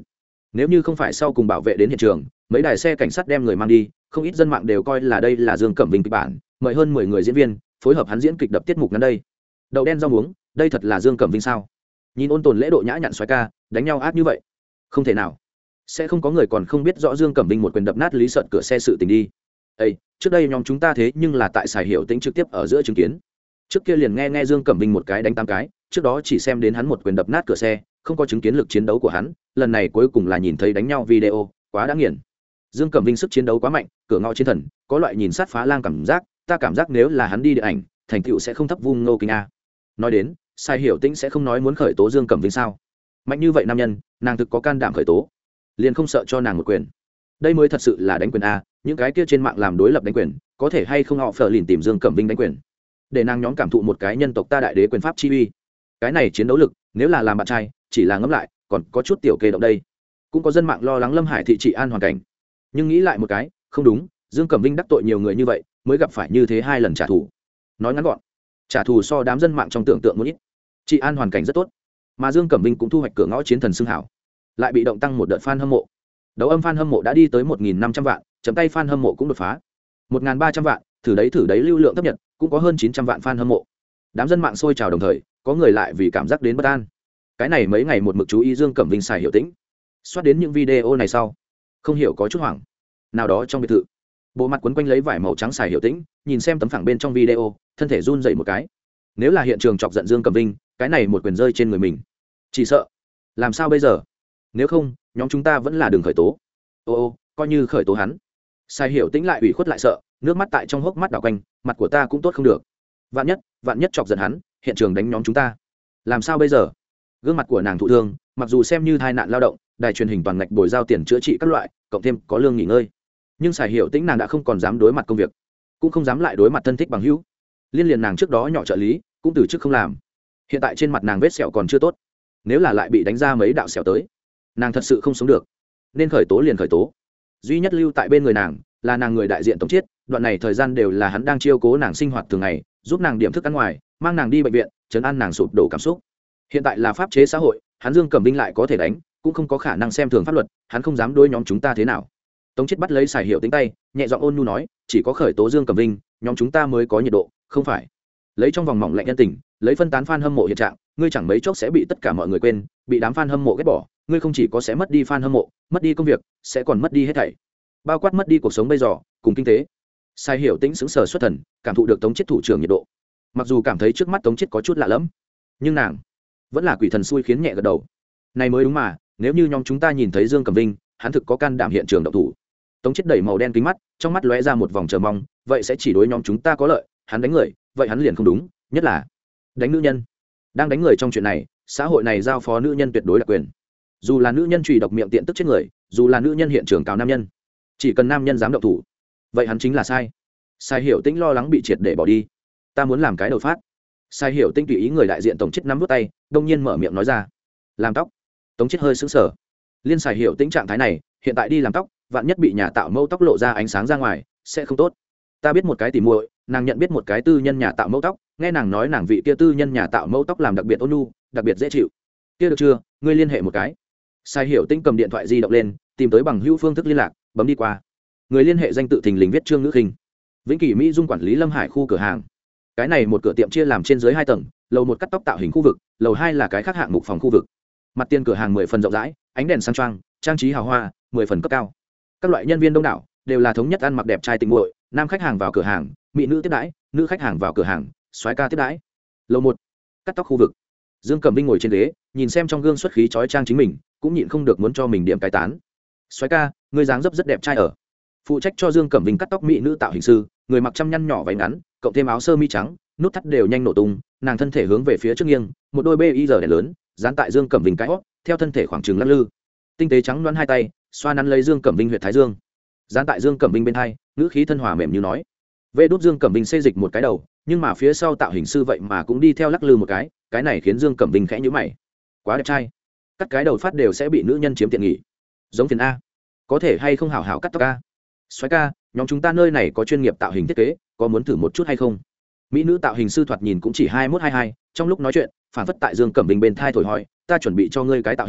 nếu như không phải sau cùng bảo vệ đến hiện trường, mấy đài xe cảnh sát đem người mang đi, không ít dân mạng đều coi là đây là Dương Cẩm Vinh kịch bản, mời hơn mười người diễn viên phối hợp hắn diễn kịch đập tiết mục ngắn đây. Đậu đen rau muống, đây thật là Dương Cẩm Vinh sao? Nhìn ôn tồn lễ độ nhã nhặn xoái ca, đánh nhau ác như vậy, không thể nào. Sẽ không có người còn không biết rõ Dương Cẩm Vinh một quyền đập nát Lý Sợn cửa xe sự tình đi. Ê, trước đây nhóm chúng ta thế nhưng là tại Sài Hiểu Tĩnh trực tiếp ở giữa chứng kiến. Trước kia liền nghe nghe Dương Cẩm Vinh một cái đánh tám cái, trước đó chỉ xem đến hắn một quyền đập nát cửa xe, không có chứng kiến lực chiến đấu của hắn, lần này cuối cùng là nhìn thấy đánh nhau video, quá đã nghiền. Dương Cẩm Vinh sức chiến đấu quá mạnh, cửa ngõ chiến thần, có loại nhìn sát phá lang cảm giác, ta cảm giác nếu là hắn đi điện ảnh, thành tựu sẽ không thấp vung Ngô Kinh a. Nói đến, Sài Hiểu Tĩnh sẽ không nói muốn khởi tố Dương Cẩm Vinh sao? Mạnh như vậy nam nhân, nàng thực có can đảm khởi tố, liền không sợ cho nàng một quyền. Đây mới thật sự là đánh quyền a, những cái kia trên mạng làm đối lập đánh quyền, có thể hay không họ phở lìn tìm Dương Cẩm Vinh đánh quyền. Để nàng nhóm cảm thụ một cái nhân tộc ta đại đế quyền pháp chi uy. Cái này chiến đấu lực, nếu là làm bạn trai, chỉ là ngẫm lại, còn có chút tiểu kê động đây. Cũng có dân mạng lo lắng Lâm Hải thị trị an hoàn cảnh. Nhưng nghĩ lại một cái, không đúng, Dương Cẩm Vinh đắc tội nhiều người như vậy, mới gặp phải như thế hai lần trả thù. Nói ngắn gọn, trả thù so đám dân mạng trong tưởng tượng muốn ít. Trị an hoàn cảnh rất tốt, mà Dương Cẩm Vinh cũng thu hoạch cửa ngõ chiến thần xưng hảo, lại bị động tăng một đợt fan hâm mộ. Đấu âm fan hâm mộ đã đi tới một nghìn năm trăm vạn, chấm tay fan hâm mộ cũng đột phá một nghìn ba trăm vạn, thử đấy thử đấy lưu lượng thấp nhất cũng có hơn chín trăm vạn fan hâm mộ. Đám dân mạng sôi trào đồng thời, có người lại vì cảm giác đến bất an. Cái này mấy ngày một mực chú ý Dương Cẩm Vinh Sài Hiểu Tĩnh, xoát đến những video này sau, không hiểu có chút hoảng. Nào đó trong biệt thự, bộ mặt quấn quanh lấy vải màu trắng Sài Hiểu Tĩnh, nhìn xem tấm phẳng bên trong video, thân thể run rẩy một cái. Nếu là hiện trường chọc giận Dương Cẩm Vinh, cái này một quyền rơi trên người mình, chỉ sợ làm sao bây giờ? Nếu không, nhóm chúng ta vẫn là đường khởi tố. Ô ô, coi như khởi tố hắn. Sài Hiểu Tĩnh lại ủy khuất lại sợ, nước mắt tại trong hốc mắt đảo quanh, mặt của ta cũng tốt không được. Vạn nhất, vạn nhất chọc giận hắn, hiện trường đánh nhóm chúng ta, làm sao bây giờ? Gương mặt của nàng thụ thương, mặc dù xem như tai nạn lao động, đài truyền hình toàn ngạch bồi giao tiền chữa trị các loại, cộng thêm có lương nghỉ ngơi, nhưng Sài Hiểu Tĩnh nàng đã không còn dám đối mặt công việc, cũng không dám lại đối mặt thân thích bằng hữu. Liên liền nàng trước đó nhỏ trợ lý, cũng từ chức không làm. Hiện tại trên mặt nàng vết sẹo còn chưa tốt, nếu là lại bị đánh ra mấy đạo sẹo tới, nàng thật sự không sống được. Nên khởi tố liền khởi tố. Duy nhất lưu tại bên người nàng là nàng người đại diện Tống Chiết, đoạn này thời gian đều là hắn đang chiêu cố nàng sinh hoạt thường ngày, giúp nàng điểm thức ăn ngoài, mang nàng đi bệnh viện, trấn an nàng sụp đổ cảm xúc. Hiện tại là pháp chế xã hội, hắn Dương Cẩm Vinh lại có thể đánh, cũng không có khả năng xem thường pháp luật, hắn không dám đối nhóm chúng ta thế nào. Tống Chiết bắt lấy Sài Hiểu Tĩnh tay, nhẹ giọng ôn nhu nói, chỉ có khởi tố Dương Cẩm Vinh, nhóm chúng ta mới có nhiệt độ, không phải lấy trong vòng mỏng lạnh nhân tình, lấy phân tán fan hâm mộ hiện trạng, ngươi chẳng mấy chốc sẽ bị tất cả mọi người quên, bị đám fan hâm mộ ghét bỏ, ngươi không chỉ có sẽ mất đi fan hâm mộ, mất đi công việc, sẽ còn mất đi hết thảy, bao quát mất đi cuộc sống bây giờ cùng kinh tế. Sài Hiểu Tĩnh sững sờ xuất thần, cảm thụ được Tống Chiết thủ trưởng nhiệt độ. Mặc dù cảm thấy trước mắt Tống Chiết có chút lạ lẫm, nhưng nàng vẫn là quỷ thần xui khiến nhẹ gật đầu. Này mới đúng mà, nếu như nhóm chúng ta nhìn thấy Dương Cẩm Vinh, hắn thực có can đảm hiện trường động thủ. Tống Chiết đẩy màu đen kính mắt, trong mắt lóe ra một vòng chờ mong, vậy sẽ chỉ đối nhóm chúng ta có lợi, hắn đánh người, vậy hắn liền không đúng, nhất là đánh nữ nhân. Đang đánh người trong chuyện này, xã hội này giao phó nữ nhân tuyệt đối đặc quyền. Dù là nữ nhân chùy độc miệng tiện tức chết người, dù là nữ nhân hiện trường cào nam nhân, chỉ cần nam nhân dám động thủ, vậy hắn chính là sai. Sài Hiểu Tĩnh lo lắng bị triệt để bỏ đi. Ta muốn làm cái đầu phát. Sài Hiểu Tĩnh tùy ý người đại diện Tổng Chiết nắm vút tay, đông nhiên mở miệng nói ra, làm tóc. Tống Chiết hơi sững sờ. Liên Sài Hiểu Tĩnh trạng thái này, hiện tại đi làm tóc, vạn nhất bị nhà tạo mẫu tóc lộ ra ánh sáng ra ngoài, sẽ không tốt. Ta biết một cái tỉ muội, nàng nhận biết một cái tư nhân nhà tạo mẫu tóc, nghe nàng nói nàng vị kia tư nhân nhà tạo mẫu tóc làm đặc biệt ôn nhu, đặc biệt dễ chịu. Kia được chưa, ngươi liên hệ một cái. Sài Hiểu Tĩnh cầm điện thoại di động lên, tìm tới bằng hữu phương thức liên lạc, bấm đi qua. Người liên hệ danh tự thình lình viết Trương Ngữ Khinh, Vĩnh Kỳ Mỹ Dung quản lý Lâm Hải khu cửa hàng. Cái này một cửa tiệm chia làm trên dưới hai tầng, lầu một cắt tóc tạo hình khu vực, lầu hai là cái khác hạng mục phòng khu vực. Mặt tiền cửa hàng mười phần rộng rãi, ánh đèn sang trang, trang trí hào hoa, mười phần cấp cao. Các loại nhân viên đông đảo, đều là thống nhất ăn mặc đẹp trai tình muội, nam khách hàng vào cửa hàng, mỹ nữ tiếp đãi, nữ khách hàng vào cửa hàng, soái ca tiếp đãi. Lầu một, cắt tóc khu vực. Dương Cẩm Vinh ngồi trên ghế, nhìn xem trong gương xuất khí chói trang chính mình, cũng nhịn không được muốn cho mình điểm cái tán. Soái ca, người dáng dấp rất đẹp trai ở. Phụ trách cho Dương Cẩm Vinh cắt tóc mỹ nữ tạo hình sư, người mặc trăm nhăn nhỏ váy ngắn, cộng thêm áo sơ mi trắng, nút thắt đều nhanh nổ tung, nàng thân thể hướng về phía trước nghiêng, một đôi bê i giờ đèn lớn, dán tại Dương Cẩm Vinh cái hót, theo thân thể khoảng trừng lắc lư. Tinh tế trắng loáng hai tay, xoa nắn lấy Dương Cẩm Vinh huyệt thái dương. Dán tại Dương Cẩm Vinh bên hai, ngữ khí thân hòa mềm như nói. Vệ đút Dương Cẩm Vinh xê dịch một cái đầu, nhưng mà phía sau tạo hình sư vậy mà cũng đi theo lắc lư một cái, cái này khiến Dương Cẩm Vinh khẽ nhíu mày. Quá đẹp trai, cắt cái đầu phát đều sẽ bị nữ nhân chiếm tiện nghỉ. Giống phiền a, có thể hay không hảo hảo cắt tóc a? Soái ca, nhóm chúng ta nơi này có chuyên nghiệp tạo hình thiết kế, có muốn thử một chút hay không? Mỹ nữ tạo hình sư thoạt nhìn cũng chỉ hai mốt hai hai, trong lúc nói chuyện, phản phất tại Dương Cẩm Vinh bên thai thổi hỏi, ta chuẩn bị cho ngươi cái tạo hình,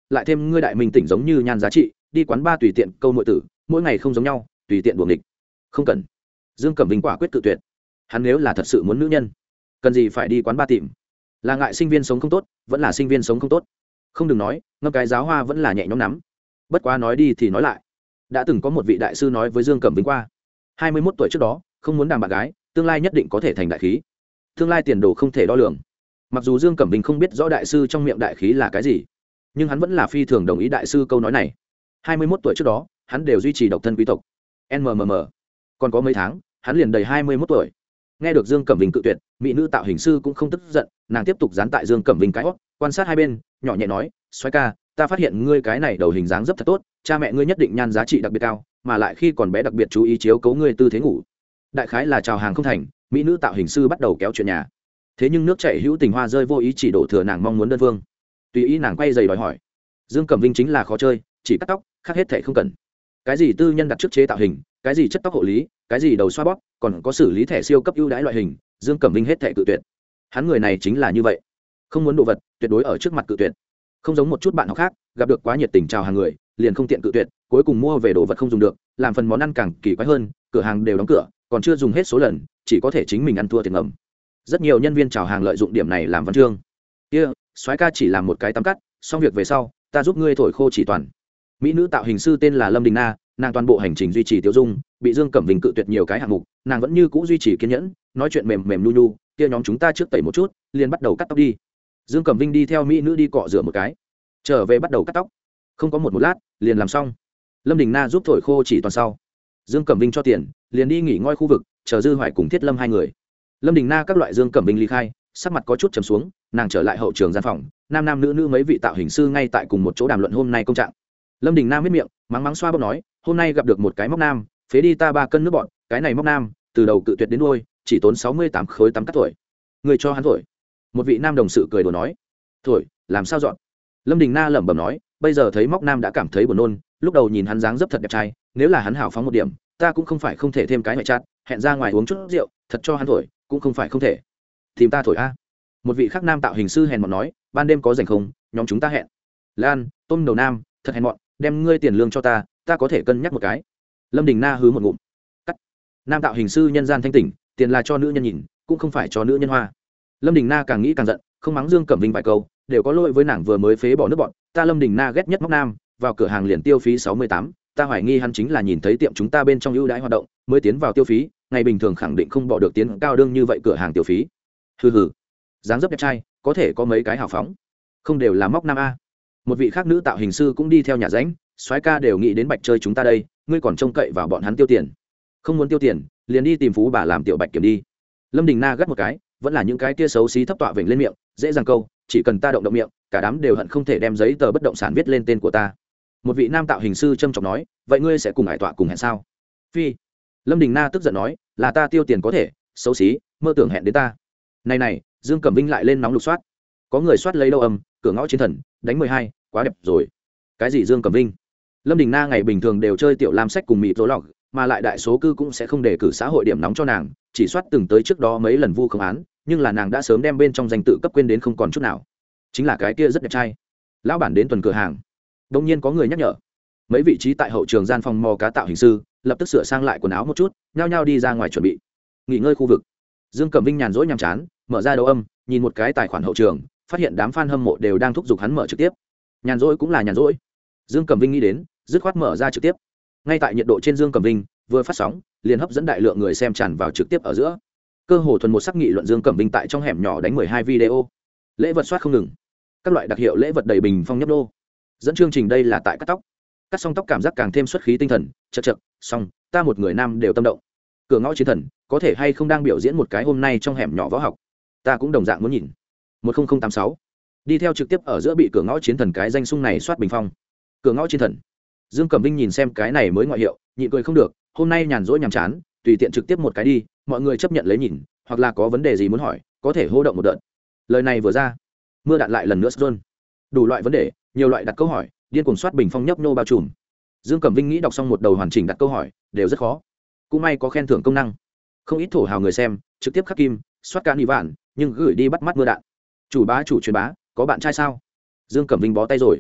lại thêm ngươi đại minh tỉnh giống như nhan giá trị đi quán ba tùy tiện câu nội tử mỗi ngày không giống nhau tùy tiện buồng địch không cần. Dương Cẩm Vinh quả quyết cự tuyệt. Hắn nếu là thật sự muốn nữ nhân cần gì phải đi quán ba tìm, là ngại sinh viên sống không tốt vẫn là sinh viên sống không tốt. Không đừng nói ngâm cái giáo hoa vẫn là nhẹ nhõm nắm. Bất quá nói đi thì nói lại, đã từng có một vị đại sư nói với Dương Cẩm Vinh qua, hai mươi mốt tuổi trước đó không muốn đàm bạn gái tương lai nhất định có thể thành đại khí, tương lai tiền đồ không thể đo lường. Mặc dù Dương Cẩm Vinh không biết rõ đại sư trong miệng đại khí là cái gì, nhưng hắn vẫn là phi thường đồng ý đại sư câu nói này. hai mươi mốt tuổi trước đó hắn đều duy trì độc thân quý tộc nmm, còn có mấy tháng hắn liền đầy hai mươi mốt tuổi. Nghe được Dương Cẩm Vinh cự tuyệt, mỹ nữ tạo hình sư cũng không tức giận, nàng tiếp tục dán tại Dương Cẩm Vinh cái hót, quan sát hai bên, nhỏ nhẹ nói, xoáy ca, ta phát hiện ngươi cái này đầu hình dáng rất thật tốt, cha mẹ ngươi nhất định nhan giá trị đặc biệt cao, mà lại khi còn bé đặc biệt chú ý chiếu cố ngươi tư thế ngủ. Đại khái là chào hàng không thành, mỹ nữ tạo hình sư bắt đầu kéo chuyện nhà. Thế nhưng nước chảy hữu tình hoa rơi vô ý chỉ đổ thừa nàng mong muốn đơn phương. Tùy ý nàng quay giày đòi hỏi. Dương Cẩm Vinh chính là khó chơi, chỉ cắt tóc, khác hết thảy không cần. Cái gì tư nhân đặt trước chế tạo hình, cái gì chất tóc hộ lý, cái gì đầu xoa bóp, còn có xử lý thẻ siêu cấp ưu đãi loại hình, Dương Cẩm Vinh hết thảy cự tuyệt. Hắn người này chính là như vậy, không muốn đồ vật, tuyệt đối ở trước mặt cự tuyệt. Không giống một chút bạn học khác, gặp được quá nhiệt tình chào hàng người, liền không tiện cự tuyệt, cuối cùng mua về đồ vật không dùng được, làm phần món ăn càng kỳ quái hơn, cửa hàng đều đóng cửa, còn chưa dùng hết số lần, chỉ có thể chính mình ăn thua tiền ngầm. Rất nhiều nhân viên chào hàng lợi dụng điểm này làm văn chương. Kia, soái ca chỉ làm một cái tắm cắt, xong việc về sau, ta giúp ngươi thổi khô chỉ toàn. Mỹ nữ tạo hình sư tên là Lâm Đình Na, nàng toàn bộ hành trình duy trì tiêu dung, bị Dương Cẩm Vinh cự tuyệt nhiều cái hạng mục, nàng vẫn như cũ duy trì kiên nhẫn, nói chuyện mềm mềm nu nu, kia nhóm chúng ta trước tẩy một chút, liền bắt đầu cắt tóc đi. Dương Cẩm Vinh đi theo mỹ nữ đi cọ rửa một cái, trở về bắt đầu cắt tóc, không có một một lát, liền làm xong. Lâm Đình Na giúp thổi khô chỉ toàn sau, Dương Cẩm Vinh cho tiền, liền đi nghỉ ngơi khu vực, chờ Dư Hoài cùng Thiết Lâm hai người. Lâm Đình Na các loại Dương Cẩm Vinh ly khai, sắc mặt có chút trầm xuống, nàng trở lại hậu trường gian phòng, nam nam nữ nữ mấy vị tạo hình sư ngay tại cùng một chỗ đàm luận hôm nay công trạng. Lâm Đình Na miết miệng, mắng mắng xoa bóp nói, hôm nay gặp được một cái móc nam, phế đi ta ba cân nước bọn, cái này móc nam, từ đầu cự tuyệt đến đuôi, chỉ tốn sáu mươi tám khối tắm cắt thổi. Người cho hắn thổi. Một vị nam đồng sự cười đùa nói, thổi, làm sao dọn? Lâm Đình Na lẩm bẩm nói, bây giờ thấy móc nam đã cảm thấy buồn nôn, lúc đầu nhìn hắn dáng dấp thật đẹp trai, nếu là hắn hào phóng một điểm, ta cũng không phải không thể thêm cái ngoại chát, hẹn ra ngoài uống chút rượu, thật cho hắn thổi, cũng không phải không thể. Tìm ta thổi a. Một vị khác nam tạo hình sư hèn mọn nói, ban đêm có rảnh không, nhóm chúng ta hẹn. Lan, tôm đầu nam, thật hèn mọn, đem ngươi tiền lương cho ta, ta có thể cân nhắc một cái. Lâm Đình Na hứ một ngụm. Cắt. Nam tạo hình sư nhân gian thanh tỉnh, tiền là cho nữ nhân nhìn, cũng không phải cho nữ nhân hoa. Lâm Đình Na càng nghĩ càng giận, không mắng Dương Cẩm Vinh vài câu, đều có lỗi với nàng vừa mới phế bỏ nước bọn, ta Lâm Đình Na ghét nhất móc nam, vào cửa hàng liền tiêu phí sáu mươi tám, ta hoài nghi hắn chính là nhìn thấy tiệm chúng ta bên trong ưu đãi hoạt động, mới tiến vào tiêu phí, ngày bình thường khẳng định không bỏ được tiến cao đương như vậy cửa hàng tiêu phí. Hừ hừ. Dáng dấp đẹp trai, có thể có mấy cái hào phóng, không đều là móc nam a. Một vị khác nữ tạo hình sư cũng đi theo nhà ránh, soái ca đều nghĩ đến bạch chơi chúng ta đây, ngươi còn trông cậy vào bọn hắn tiêu tiền? Không muốn tiêu tiền, liền đi tìm phú bà làm tiểu bạch kiểm đi. Lâm Đình Na gắt một cái, vẫn là những cái kia xấu xí thấp tọa vểnh lên miệng, dễ dàng câu, chỉ cần ta động động miệng, cả đám đều hận không thể đem giấy tờ bất động sản viết lên tên của ta. Một vị nam tạo hình sư trâm trọng nói, vậy ngươi sẽ cùng ải tọa cùng hẹn sao? Phi. Lâm Đình Na tức giận nói, là ta tiêu tiền có thể, xấu xí, mơ tưởng hẹn đến ta. Này này, Dương Cẩm Vinh lại lên nóng lục soát, có người soát lấy đâu âm, cửa ngõ chiến thần, đánh mười hai, quá đẹp rồi. Cái gì Dương Cẩm Vinh? Lâm Đình Na ngày bình thường đều chơi tiểu lam sách cùng mịt rối lọc, mà lại đại số cư cũng sẽ không đề cử xã hội điểm nóng cho nàng, chỉ soát từng tới trước đó mấy lần vu không án, nhưng là nàng đã sớm đem bên trong danh tự cấp quên đến không còn chút nào. Chính là cái kia rất đẹp trai. Lão bản đến tuần cửa hàng. Đột nhiên có người nhắc nhở. Mấy vị trí tại hậu trường gian phòng mò cá tạo hình sư, lập tức sửa sang lại quần áo một chút, nhao nhao đi ra ngoài chuẩn bị. Nghỉ ngơi khu vực. Dương Cẩm Vinh nhàn rỗi nhàm chán, mở ra đấu âm, nhìn một cái tài khoản hậu trường, phát hiện đám fan hâm mộ đều đang thúc giục hắn mở trực tiếp. Nhàn rỗi cũng là nhàn rỗi. Dương Cẩm Vinh nghĩ đến, dứt khoát mở ra trực tiếp. Ngay tại nhiệt độ trên Dương Cẩm Vinh vừa phát sóng, liền hấp dẫn đại lượng người xem tràn vào trực tiếp ở giữa. Cơ hồ thuần một sắc nghị luận Dương Cẩm Vinh tại trong hẻm nhỏ đánh mười hai video. Lễ vật soát không ngừng. Các loại đặc hiệu lễ vật đầy bình phong nhấp nô. Dẫn chương trình đây là tại cắt tóc. Cắt xong tóc cảm giác càng thêm xuất khí tinh thần, chậc chậc, xong, ta một người nam đều tâm động. Cửa ngõ chiến thần, có thể hay không đang biểu diễn một cái hôm nay trong hẻm nhỏ võ học. Ta cũng đồng dạng muốn nhìn. một không tám sáu. Đi theo trực tiếp ở giữa bị cửa ngõ chiến thần cái danh xung này soát bình phong. Cửa ngõ chiến thần. Dương Cẩm Vinh nhìn xem cái này mới ngoại hiệu, nhịn cười không được, hôm nay nhàn rỗi nhàm chán, tùy tiện trực tiếp một cái đi, mọi người chấp nhận lấy nhìn, hoặc là có vấn đề gì muốn hỏi, có thể hô động một đợt. Lời này vừa ra, mưa đạn lại lần nữa run. Đủ loại vấn đề, nhiều loại đặt câu hỏi, điên cuồng soát bình phong nhấp nô bao trùm. Dương Cẩm Vinh nghĩ đọc xong một đầu hoàn chỉnh đặt câu hỏi, đều rất khó. Cũng may có khen thưởng công năng. Không ít thổ hào người xem, trực tiếp khắc kim, soát can đi vạn, nhưng gửi đi bắt mắt mưa đạn. Chủ bá chủ truyền bá, có bạn trai sao? Dương Cẩm Vinh bó tay rồi.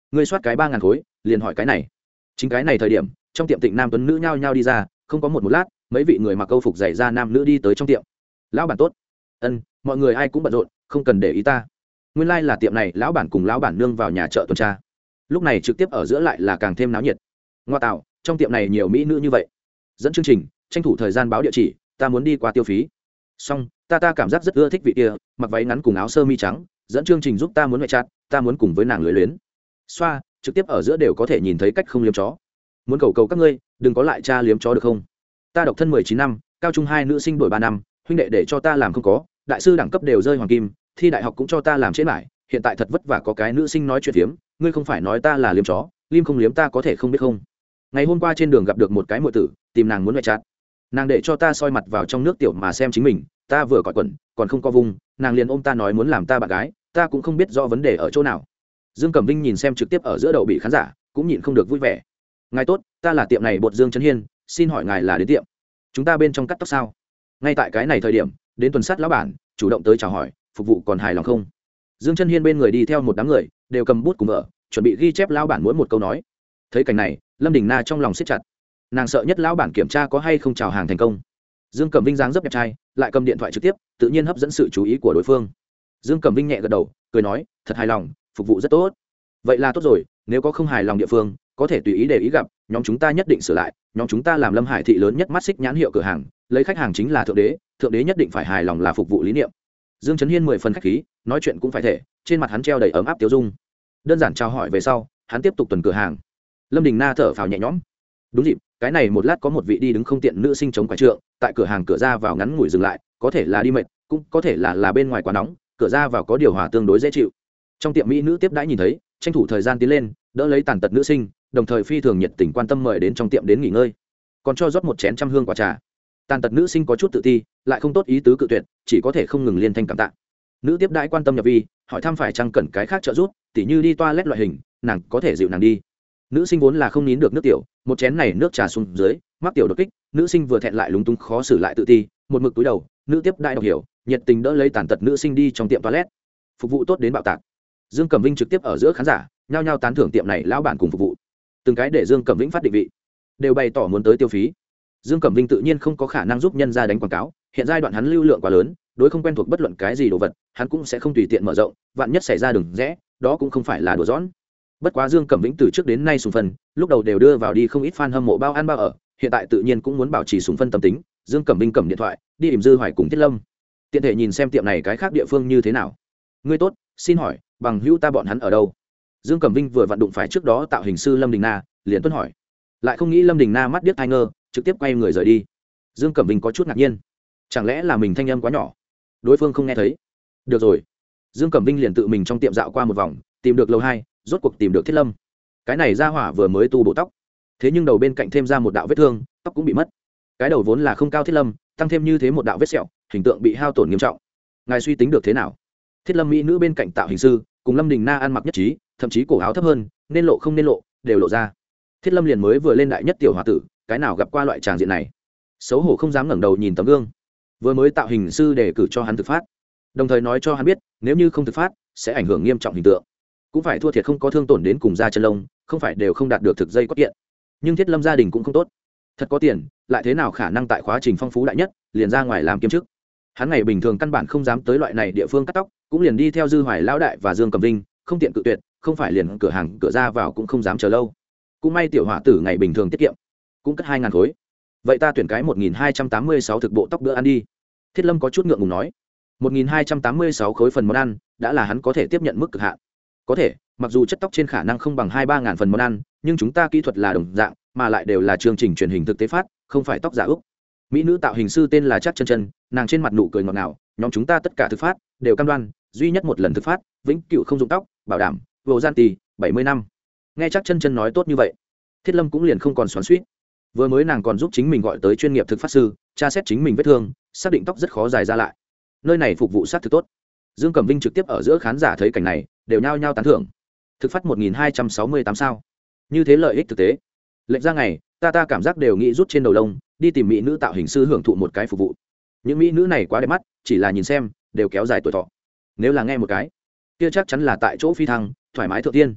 ngươi soát cái ba ngàn khối liền hỏi cái này. Chính cái này thời điểm trong tiệm Tịnh nam tuấn nữ nhao nhao đi ra, không có một một lát mấy vị người mặc câu phục dày ra nam nữ đi tới trong tiệm. Lão bản tốt. Ân, mọi người ai cũng bận rộn, không cần để ý ta. Nguyên lai like là tiệm này lão bản cùng lão bản nương vào nhà chợ tuần tra. Lúc này trực tiếp ở giữa lại là càng thêm náo nhiệt. Ngoa tạo, trong tiệm này nhiều mỹ nữ như vậy. Dẫn chương trình, tranh thủ thời gian báo địa chỉ, ta muốn đi qua tiêu phí. Xong, ta ta cảm giác rất ưa thích vị kia, mặc váy ngắn cùng áo sơ mi trắng, dẫn chương trình giúp ta muốn ngoại chặt, ta muốn cùng với nàng lưới luyến. Xoa, trực tiếp ở giữa đều có thể nhìn thấy cách không liếm chó. Muốn cầu cầu các ngươi, đừng có lại cha liếm chó được không? Ta độc thân mười chín năm, cao trung hai nữ sinh đổi ba năm, huynh đệ để cho ta làm không có, đại sư đẳng cấp đều rơi hoàng kim, thi đại học cũng cho ta làm trễ lại, hiện tại thật vất vả có cái nữ sinh nói chuyện phiếm, ngươi không phải nói ta là liếm chó, liêm không liếm ta có thể không biết không? Ngày hôm qua trên đường gặp được một cái muội tử, tìm nàng muốn ngoại chặt. Nàng để cho ta soi mặt vào trong nước tiểu mà xem chính mình, ta vừa cởi quần, còn không có vùng, nàng liền ôm ta nói muốn làm ta bạn gái, ta cũng không biết rõ vấn đề ở chỗ nào. Dương Cẩm Vinh nhìn xem trực tiếp ở giữa đầu bị khán giả, cũng nhịn không được vui vẻ. Ngài tốt, ta là tiệm này bột Dương Trấn Hiên, xin hỏi ngài là đến tiệm chúng ta bên trong cắt tóc sao? Ngay tại cái này thời điểm, đến tuần sát lão bản chủ động tới chào hỏi, phục vụ còn hài lòng không? Dương Trấn Hiên bên người đi theo một đám người, đều cầm bút cùng vợ, chuẩn bị ghi chép lão bản mỗi một câu nói. Thấy cảnh này, Lâm Đình Na trong lòng siết chặt, nàng sợ nhất lão bản kiểm tra có hay không chào hàng thành công. Dương Cẩm Vinh dáng dấp đẹp trai, lại cầm điện thoại trực tiếp, tự nhiên hấp dẫn sự chú ý của đối phương. Dương Cẩm Vinh nhẹ gật đầu, cười nói, thật hài lòng, phục vụ rất tốt. Vậy là tốt rồi, nếu có không hài lòng địa phương, có thể tùy ý để ý gặp, nhóm chúng ta nhất định sửa lại. Nhóm chúng ta làm Lâm Hải thị lớn nhất mắt xích nhãn hiệu cửa hàng, lấy khách hàng chính là thượng đế, thượng đế nhất định phải hài lòng là phục vụ lý niệm. Dương Trấn Hiên mười phần khách khí, nói chuyện cũng phải thể, trên mặt hắn treo đầy ấm áp tiêu dung. Đơn giản chào hỏi về sau, hắn tiếp tục tuần cửa hàng. Lâm Đình Na thở phào nhẹ nhõm. Đúng dịp, cái này một lát có một vị đi đứng không tiện nữ sinh chống quải trượng, tại cửa hàng cửa ra vào ngắn ngủi dừng lại, có thể là đi mệt, cũng có thể là là bên ngoài quá nóng, cửa ra vào có điều hòa tương đối dễ chịu. Trong tiệm mỹ nữ tiếp đãi nhìn thấy, tranh thủ thời gian tiến lên, đỡ lấy tàn tật nữ sinh, đồng thời phi thường nhiệt tình quan tâm mời đến trong tiệm đến nghỉ ngơi, còn cho rót một chén trăm hương quả trà. Tàn tật nữ sinh có chút tự ti, lại không tốt ý tứ cự tuyệt, chỉ có thể không ngừng liên thanh cảm tạ. Nữ tiếp đãi quan tâm nhập vi, hỏi thăm phải chăng cần cái khác trợ giúp, tỉ như đi toilet loại hình, nàng có thể dịu nàng đi. Nữ sinh vốn là không nín được nước tiểu, một chén này nước trà xuống dưới, mắc tiểu đột kích, nữ sinh vừa thẹn lại lúng túng khó xử lại tự ti, một mực túi đầu. Nữ tiếp đãi đọc hiểu, nhiệt tình đỡ lấy tàn tật nữ sinh đi trong tiệm toilet, phục vụ tốt đến bạo tạc. Dương Cẩm Vinh trực tiếp ở giữa khán giả, nhao nhao tán thưởng tiệm này lão bản cùng phục vụ, từng cái để Dương Cẩm Vinh phát định vị, đều bày tỏ muốn tới tiêu phí. Dương Cẩm Vinh tự nhiên không có khả năng giúp nhân ra đánh quảng cáo, hiện giai đoạn hắn lưu lượng quá lớn, đối không quen thuộc bất luận cái gì đồ vật, hắn cũng sẽ không tùy tiện mở rộng, vạn nhất xảy ra đường rẽ, đó cũng không phải là đùa giỡn. Bất quá Dương Cẩm Vĩnh từ trước đến nay sùng phân, lúc đầu đều đưa vào đi không ít fan hâm mộ bao ăn bao ở, hiện tại tự nhiên cũng muốn bảo trì sùng phân tâm tính. Dương Cẩm Vinh cầm điện thoại, đi ỉm Dư Hoài cùng Thiết Lâm, tiện thể nhìn xem tiệm này cái khác địa phương như thế nào. Ngươi tốt, xin hỏi bằng hữu ta bọn hắn ở đâu? Dương Cẩm Vinh vừa vặn đụng phải trước đó tạo hình sư Lâm Đình Na, liền tuân hỏi. Lại không nghĩ Lâm Đình Na mắt điếc ai ngơ, trực tiếp quay người rời đi. Dương Cẩm Vinh có chút ngạc nhiên, chẳng lẽ là mình thanh âm quá nhỏ, đối phương không nghe thấy? Được rồi, Dương Cẩm Vinh liền tự mình trong tiệm dạo qua một vòng, tìm được lầu hai, rốt cuộc tìm được Thiết Lâm. Cái này ra hỏa vừa mới tu bộ tóc, thế nhưng đầu bên cạnh thêm ra một đạo vết thương, tóc cũng bị mất. Cái đầu vốn là không cao Thiết Lâm, tăng thêm như thế một đạo vết sẹo, hình tượng bị hao tổn nghiêm trọng. Ngài suy tính được thế nào? Thiết Lâm mỹ nữ bên cạnh tạo hình sư, cùng Lâm Đình Na ăn mặc nhất trí, thậm chí cổ áo thấp hơn, nên lộ không nên lộ, đều lộ ra. Thiết Lâm liền mới vừa lên đại nhất tiểu hòa tử, cái nào gặp qua loại tràng diện này, xấu hổ không dám ngẩng đầu nhìn tấm gương. Vừa mới tạo hình sư đề cử cho hắn thực phát, đồng thời nói cho hắn biết, nếu như không thực phát, sẽ ảnh hưởng nghiêm trọng hình tượng, cũng phải thua thiệt không có thương tổn đến cùng da chân lông, không phải đều không đạt được thực dây cốt kiện. Nhưng Thiết Lâm gia đình cũng không tốt, thật có tiền, lại thế nào khả năng tại khóa trình phong phú đại nhất liền ra ngoài làm kiếm chức. Hắn ngày bình thường căn bản không dám tới loại này địa phương cắt tóc, cũng liền đi theo Dư Hoài lão đại và Dương Cẩm Vinh, không tiện cự tuyệt, không phải liền cửa hàng cửa ra vào cũng không dám chờ lâu. Cũng may tiểu hỏa tử ngày bình thường tiết kiệm, cũng cất hai ngàn khối. Vậy ta tuyển cái một nghìn hai trăm tám mươi sáu thực bộ tóc bữa ăn đi. Thiết Lâm có chút ngượng ngùng nói. một nghìn hai trăm tám mươi sáu khối phần món ăn đã là hắn có thể tiếp nhận mức cực hạn. Có thể, mặc dù chất tóc trên khả năng không bằng hai ba ngàn phần món ăn, nhưng chúng ta kỹ thuật là đồng dạng, mà lại đều là chương trình truyền hình thực tế phát, không phải tóc giả úc. Mỹ nữ tạo hình sư tên là Trác Chân Chân, nàng trên mặt nụ cười ngọt ngào, nhóm chúng ta tất cả thực phát đều cam đoan, duy nhất một lần thực phát, vĩnh cửu không dụng tóc, bảo đảm, vô gian tì, bảy mươi năm. Nghe Trác Chân Chân nói tốt như vậy, Thiết Lâm cũng liền không còn xoắn xuýt. Vừa mới nàng còn giúp chính mình gọi tới chuyên nghiệp thực phát sư, tra xét chính mình vết thương, xác định tóc rất khó dài ra lại. Nơi này phục vụ sát thực tốt. Dương Cẩm Vinh trực tiếp ở giữa khán giả thấy cảnh này, đều nhao nhao tán thưởng. Thực phát một nghìn hai trăm sáu mươi tám sao? Như thế lợi ích thực tế. Lệnh ra ngày, ta ta cảm giác đều nghĩ rút trên đầu lông, đi tìm mỹ nữ tạo hình sư hưởng thụ một cái phục vụ. Những mỹ nữ này quá đẹp mắt, chỉ là nhìn xem, đều kéo dài tuổi thọ. Nếu là nghe một cái, kia chắc chắn là tại chỗ phi thăng, thoải mái thượng tiên.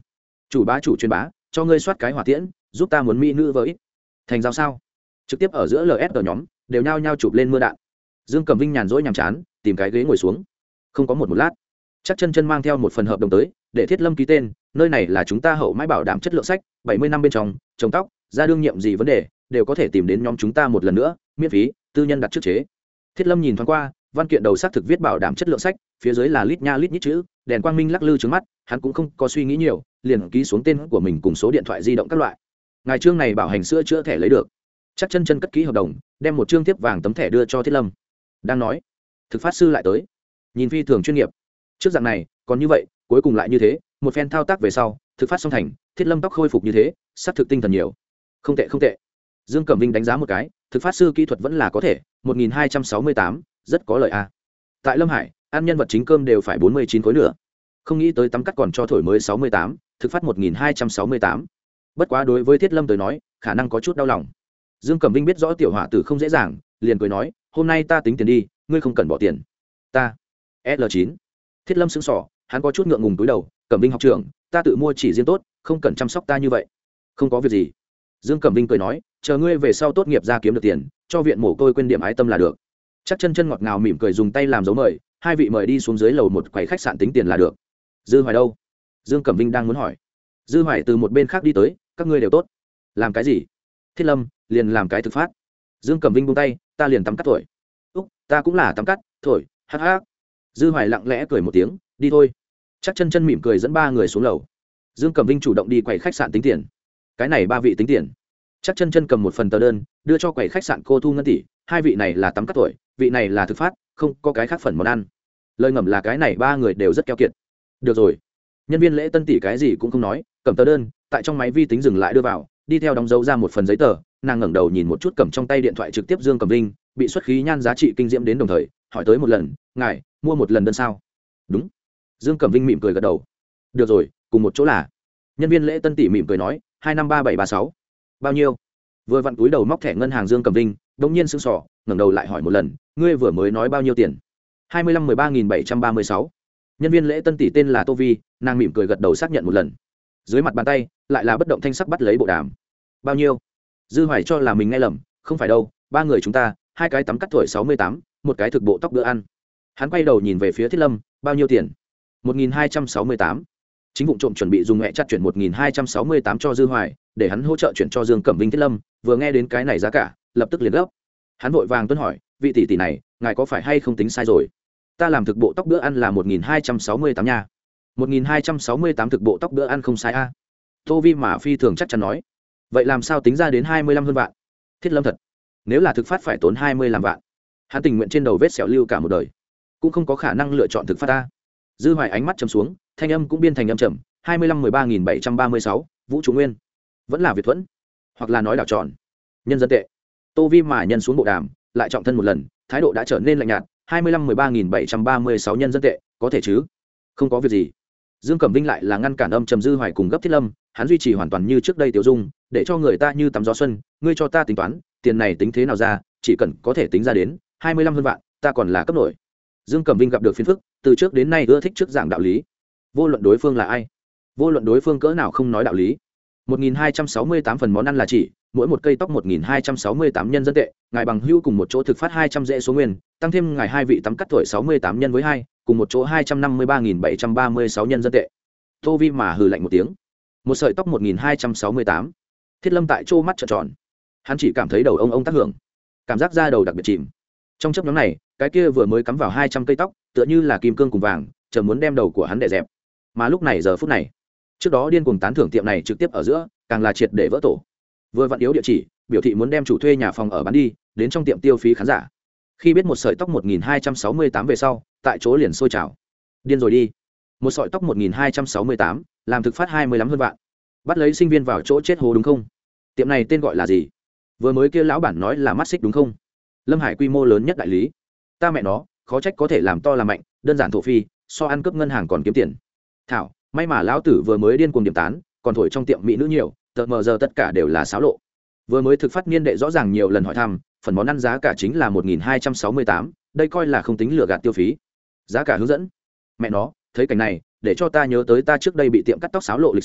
chủ bá chủ truyền bá cho ngươi soát cái hỏa tiễn giúp ta muốn mỹ nữ với thành giao sao trực tiếp ở giữa lsg nhóm đều nhao nhao chụp lên mưa đạn. Dương Cẩm Vinh nhàn rỗi nhàm chán tìm cái ghế ngồi xuống, không có một một lát chắc chân chân mang theo một phần hợp đồng tới để Thiết Lâm ký tên. Nơi này là chúng ta hậu mãi bảo đảm chất lượng sách, bảy mươi năm bên trong trồng tóc ra đương nhiệm gì vấn đề đều có thể tìm đến nhóm chúng ta một lần nữa, miễn phí, tư nhân đặt trước chế. Thiết Lâm nhìn thoáng qua văn kiện đầu xác thực viết bảo đảm chất lượng sách, phía dưới là lít nha lít nhít chữ, đèn quang minh lắc lư trứng mắt, hắn cũng không có suy nghĩ nhiều, liền ký xuống tên của mình cùng số điện thoại di động các loại. Ngài trương này bảo hành sữa chữa thẻ lấy được. Chắc chân chân cất ký hợp đồng, đem một trương tiếp vàng tấm thẻ đưa cho Thiết Lâm. Đang nói, thực phát sư lại tới, nhìn phi thường chuyên nghiệp. Trước dạng này, còn như vậy, cuối cùng lại như thế, một phen thao tác về sau, thực phát xong thành, Thiết Lâm tóc khôi phục như thế, sắp thực tinh thần nhiều. Không tệ không tệ. Dương Cẩm Vinh đánh giá một cái, thực phát sư kỹ thuật vẫn là có thể, một nghìn hai trăm sáu mươi tám, rất có lợi a. Tại Lâm Hải, ăn nhân vật chính cơm đều phải bốn mươi chín khối nữa. Không nghĩ tới tắm cắt còn cho thổi mới sáu mươi tám, thực phát một nghìn hai trăm sáu mươi tám. Bất quá đối với Thiết Lâm tới nói, khả năng có chút đau lòng. Dương Cẩm Vinh biết rõ tiểu hỏa tử không dễ dàng, liền cười nói, hôm nay ta tính tiền đi, ngươi không cần bỏ tiền. Ta. L chín. Thiết Lâm sững sỏ, hắn có chút ngượng ngùng túi đầu, Cẩm Vinh học trưởng, ta tự mua chỉ riêng tốt, không cần chăm sóc ta như vậy. Không có việc gì. Dương Cẩm Vinh cười nói, chờ ngươi về sau tốt nghiệp ra kiếm được tiền, cho viện mồ côi quên điểm ái tâm là được. Chắc chân chân ngọt ngào mỉm cười dùng tay làm dấu mời, hai vị mời đi xuống dưới lầu một quầy khách sạn tính tiền là được. Dư Hoài đâu? Dương Cẩm Vinh đang muốn hỏi. Dư Hoài từ một bên khác đi tới, các ngươi đều tốt. Làm cái gì? Thiết Lâm, liền làm cái thực phát. Dương Cẩm Vinh buông tay, ta liền tắm cắt thổi. Úc, ta cũng là tắm cắt, thổi, hắc hắc. Dư Hoài lặng lẽ cười một tiếng, đi thôi. Chắc chân chân mỉm cười dẫn ba người xuống lầu. Dương Cẩm Vinh chủ động đi quầy khách sạn tính tiền. Cái này ba vị tính tiền. Chắc chân chân cầm một phần tờ đơn, đưa cho quầy khách sạn cô thu ngân tỷ, hai vị này là tắm cắt thổi, vị này là thực phát, không có cái khác phần món ăn. Lời ngầm là cái này ba người đều rất keo kiệt. Được rồi. Nhân viên lễ tân tỷ cái gì cũng không nói, cầm tờ đơn, tại trong máy vi tính dừng lại đưa vào, đi theo đóng dấu ra một phần giấy tờ, nàng ngẩng đầu nhìn một chút cầm trong tay điện thoại trực tiếp Dương Cẩm Vinh, bị xuất khí nhan giá trị kinh diễm đến đồng thời, hỏi tới một lần, ngài mua một lần đơn sao? Đúng. Dương Cẩm Vinh mỉm cười gật đầu. Được rồi, cùng một chỗ là. Nhân viên lễ tân tỷ mỉm cười nói, hai năm ba bảy ba sáu. Bao nhiêu? Vừa vặn túi đầu móc thẻ ngân hàng Dương Cẩm Vinh, đống nhiên sững sờ, ngẩng đầu lại hỏi một lần, ngươi vừa mới nói bao nhiêu tiền? hai mươi lăm mười ba nghìn bảy trăm ba mươi sáu. Nhân viên lễ tân tỷ tên là Tô Vi, nàng mỉm cười gật đầu xác nhận một lần. Dưới mặt bàn tay, lại là bất động thanh sắc bắt lấy bộ đàm. Bao nhiêu? Dư Hoài cho là mình nghe lầm, không phải đâu, ba người chúng ta, hai cái tắm cắt thổi sáu mươi tám, một cái thực bộ tóc bữa ăn. Hắn quay đầu nhìn về phía Thiết Lâm, bao nhiêu tiền? một nghìn hai trăm sáu mươi tám. Chính vụ trộm chuẩn bị dùng mẹ chặt chuyển một nghìn hai trăm sáu mươi tám cho Dư Hoài, để hắn hỗ trợ chuyển cho Dương Cẩm Vinh. Thiết Lâm vừa nghe đến cái này giá cả, lập tức liền gấp. Hắn vội vàng tuân hỏi, vị tỷ tỷ này, ngài có phải hay không tính sai rồi? Ta làm thực bộ tóc bữa ăn là một nghìn hai trăm sáu mươi tám nha. một nghìn hai trăm sáu mươi tám thực bộ tóc bữa ăn không sai a. Tô Vi mà phi thường chắc chắn nói. Vậy làm sao tính ra đến hai mươi lăm hơn vạn? Thiết Lâm thật, nếu là thực phát phải tốn hai mươi làm vạn. Hắn tình nguyện trên đầu vết sẹo lưu cả một đời, cũng không có khả năng lựa chọn thực phát ta. Dư Hoài ánh mắt trầm xuống, thanh âm cũng biên thành âm trầm, hai mươi lăm mười ba nghìn bảy trăm ba mươi sáu, Vũ Trụ Nguyên. Vẫn là Việt Thuẫn, hoặc là nói đảo tròn. Nhân dân tệ. Tô Vi mà nhân xuống bộ đàm, lại trọng thân một lần, thái độ đã trở nên lạnh nhạt, hai mươi lăm mười ba nghìn bảy trăm ba mươi sáu nhân dân tệ, có thể chứ? Không có việc gì. Dương Cẩm Vinh lại là ngăn cản âm trầm Dư Hoài cùng gấp Thiết Lâm, hắn duy trì hoàn toàn như trước đây tiểu dung, để cho người ta như tắm gió xuân, ngươi cho ta tính toán, tiền này tính thế nào ra, chỉ cần có thể tính ra đến hai mươi lăm hơn vạn, ta còn là cấp nổi. Dương Cẩm Vinh gặp được phiền phức, từ trước đến nay ưa thích trước giảng đạo lý. Vô luận đối phương là ai, vô luận đối phương cỡ nào không nói đạo lý. một nghìn hai trăm sáu mươi tám phần món ăn là chỉ, mỗi một cây tóc một nghìn hai trăm sáu mươi tám nhân dân tệ, ngài bằng hữu cùng một chỗ thực phát hai trăm dễ số nguyên, tăng thêm ngài hai vị tắm cắt tuổi sáu mươi tám nhân với hai, cùng một chỗ hai trăm năm mươi ba nghìn bảy trăm ba mươi sáu nhân dân tệ. Tô Vi mà hừ lạnh một tiếng. Một sợi tóc một nghìn hai trăm sáu mươi tám. Thiết Lâm tại chỗ mắt trợn tròn. Hắn chỉ cảm thấy đầu ông ông tác hưởng, cảm giác da đầu đặc biệt chìm. Trong chốc ngắn này, cái kia vừa mới cắm vào hai trăm cây tóc, tựa như là kim cương cùng vàng, chờ muốn đem đầu của hắn đè dẹp. Mà lúc này giờ phút này, trước đó điên cuồng tán thưởng tiệm này trực tiếp ở giữa, càng là triệt để vỡ tổ. Vừa vặn yếu địa chỉ, biểu thị muốn đem chủ thuê nhà phòng ở bán đi, đến trong tiệm tiêu phí khán giả. Khi biết một sợi tóc một nghìn hai trăm sáu mươi tám về sau, tại chỗ liền sôi trào. Điên rồi đi. Một sợi tóc một nghìn hai trăm sáu mươi tám, làm thực phát hai mươi lăm hơn vạn. Bắt lấy sinh viên vào chỗ chết hố đúng không? Tiệm này tên gọi là gì? Vừa mới kia lão bản nói là mắt xích đúng không? Lâm Hải quy mô lớn nhất đại lý. Ta mẹ nó, khó trách có thể làm to làm mạnh, đơn giản thổ phi, so ăn cướp ngân hàng còn kiếm tiền. Thảo, may mà lão tử vừa mới điên cuồng điểm tán, còn thổi trong tiệm mỹ nữ nhiều, tờ mờ giờ tất cả đều là xáo lộ. Vừa mới thực phát niên đệ rõ ràng nhiều lần hỏi thăm, phần món ăn giá cả chính là một nghìn hai trăm sáu mươi tám, đây coi là không tính lừa gạt tiêu phí. Giá cả hướng dẫn. Mẹ nó, thấy cảnh này, để cho ta nhớ tới ta trước đây bị tiệm cắt tóc xáo lộ lịch sử,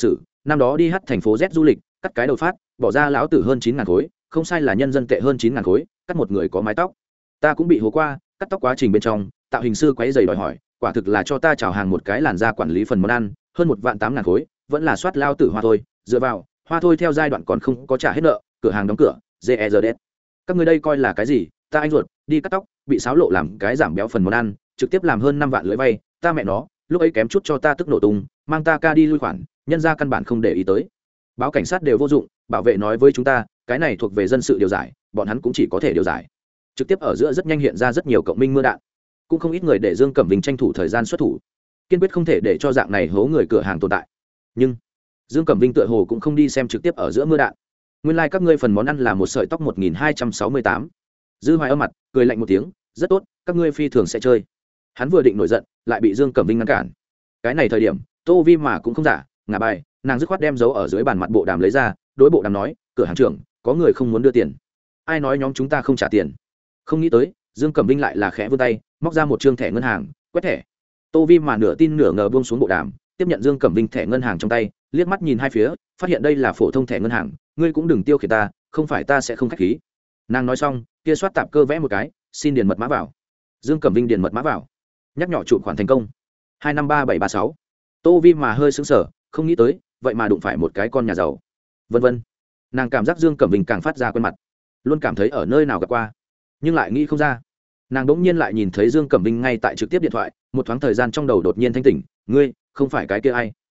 năm đó đi hát thành phố Z du lịch, cắt cái đầu phát, bỏ ra lão tử hơn chín ngàn khối, không sai là nhân dân tệ hơn chín ngàn khối, cắt một người có mái tóc. Ta cũng bị hố qua, cắt tóc quá trình bên trong, tạo hình sư quấy giày đòi hỏi, quả thực là cho ta chào hàng một cái làn da quản lý phần món ăn, hơn một vạn tám ngàn khối, vẫn là soát lao tử hoa thôi, dựa vào, hoa thôi theo giai đoạn còn không có trả hết nợ, cửa hàng đóng cửa, giê e rờ đê. Các ngươi đây coi là cái gì? Ta anh ruột, đi cắt tóc, bị xáo lộ làm cái giảm béo phần món ăn, trực tiếp làm hơn năm vạn lưỡi vay, ta mẹ nó, lúc ấy kém chút cho ta tức nổ tung, mang ta ca đi lui khoản, nhân ra căn bản không để ý tới. Báo cảnh sát đều vô dụng, bảo vệ nói với chúng ta, cái này thuộc về dân sự điều giải, bọn hắn cũng chỉ có thể điều giải. Trực tiếp ở giữa rất nhanh hiện ra rất nhiều cộng minh mưa đạn, cũng không ít người để Dương Cẩm Vinh tranh thủ thời gian xuất thủ, kiên quyết không thể để cho dạng này hố người cửa hàng tồn tại. Nhưng Dương Cẩm Vinh tựa hồ cũng không đi xem trực tiếp ở giữa mưa đạn. Nguyên lai like các ngươi phần món ăn là một sợi tóc một nghìn hai trăm sáu mươi tám. Dư Hoài âm mặt, cười lạnh một tiếng, rất tốt, các ngươi phi thường sẽ chơi. Hắn vừa định nổi giận, lại bị Dương Cẩm Vinh ngăn cản. Cái này thời điểm, Tô Vi mà cũng không giả, ngả bài, nàng dứt khoát đem dấu ở dưới bàn mặt bộ đàm lấy ra, đối bộ đàm nói, cửa hàng trưởng, có người không muốn đưa tiền. Ai nói nhóm chúng ta không trả tiền? Không nghĩ tới, Dương Cẩm Vinh lại là khẽ vươn tay, móc ra một trương thẻ ngân hàng, quét thẻ. Tô Vi mà nửa tin nửa ngờ buông xuống bộ đàm, tiếp nhận Dương Cẩm Vinh thẻ ngân hàng trong tay, liếc mắt nhìn hai phía, phát hiện đây là phổ thông thẻ ngân hàng, ngươi cũng đừng tiêu khiển ta, không phải ta sẽ không khách khí. Nàng nói xong, kia soát tạp cơ vẽ một cái, xin điền mật mã vào. Dương Cẩm Vinh điền mật mã vào, nhắc nhỏ chụp khoản thành công, hai năm ba bảy ba sáu. Tô Vi mà hơi sững sờ, không nghĩ tới, vậy mà đụng phải một cái con nhà giàu. Vân vân. Nàng cảm giác Dương Cẩm Vinh càng phát ra quen mặt, luôn cảm thấy ở nơi nào gặp qua, nhưng lại nghĩ không ra. Nàng đỗng nhiên lại nhìn thấy Dương Cẩm Vinh ngay tại trực tiếp điện thoại, một thoáng thời gian trong đầu đột nhiên thanh tỉnh, ngươi, không phải cái kia ai?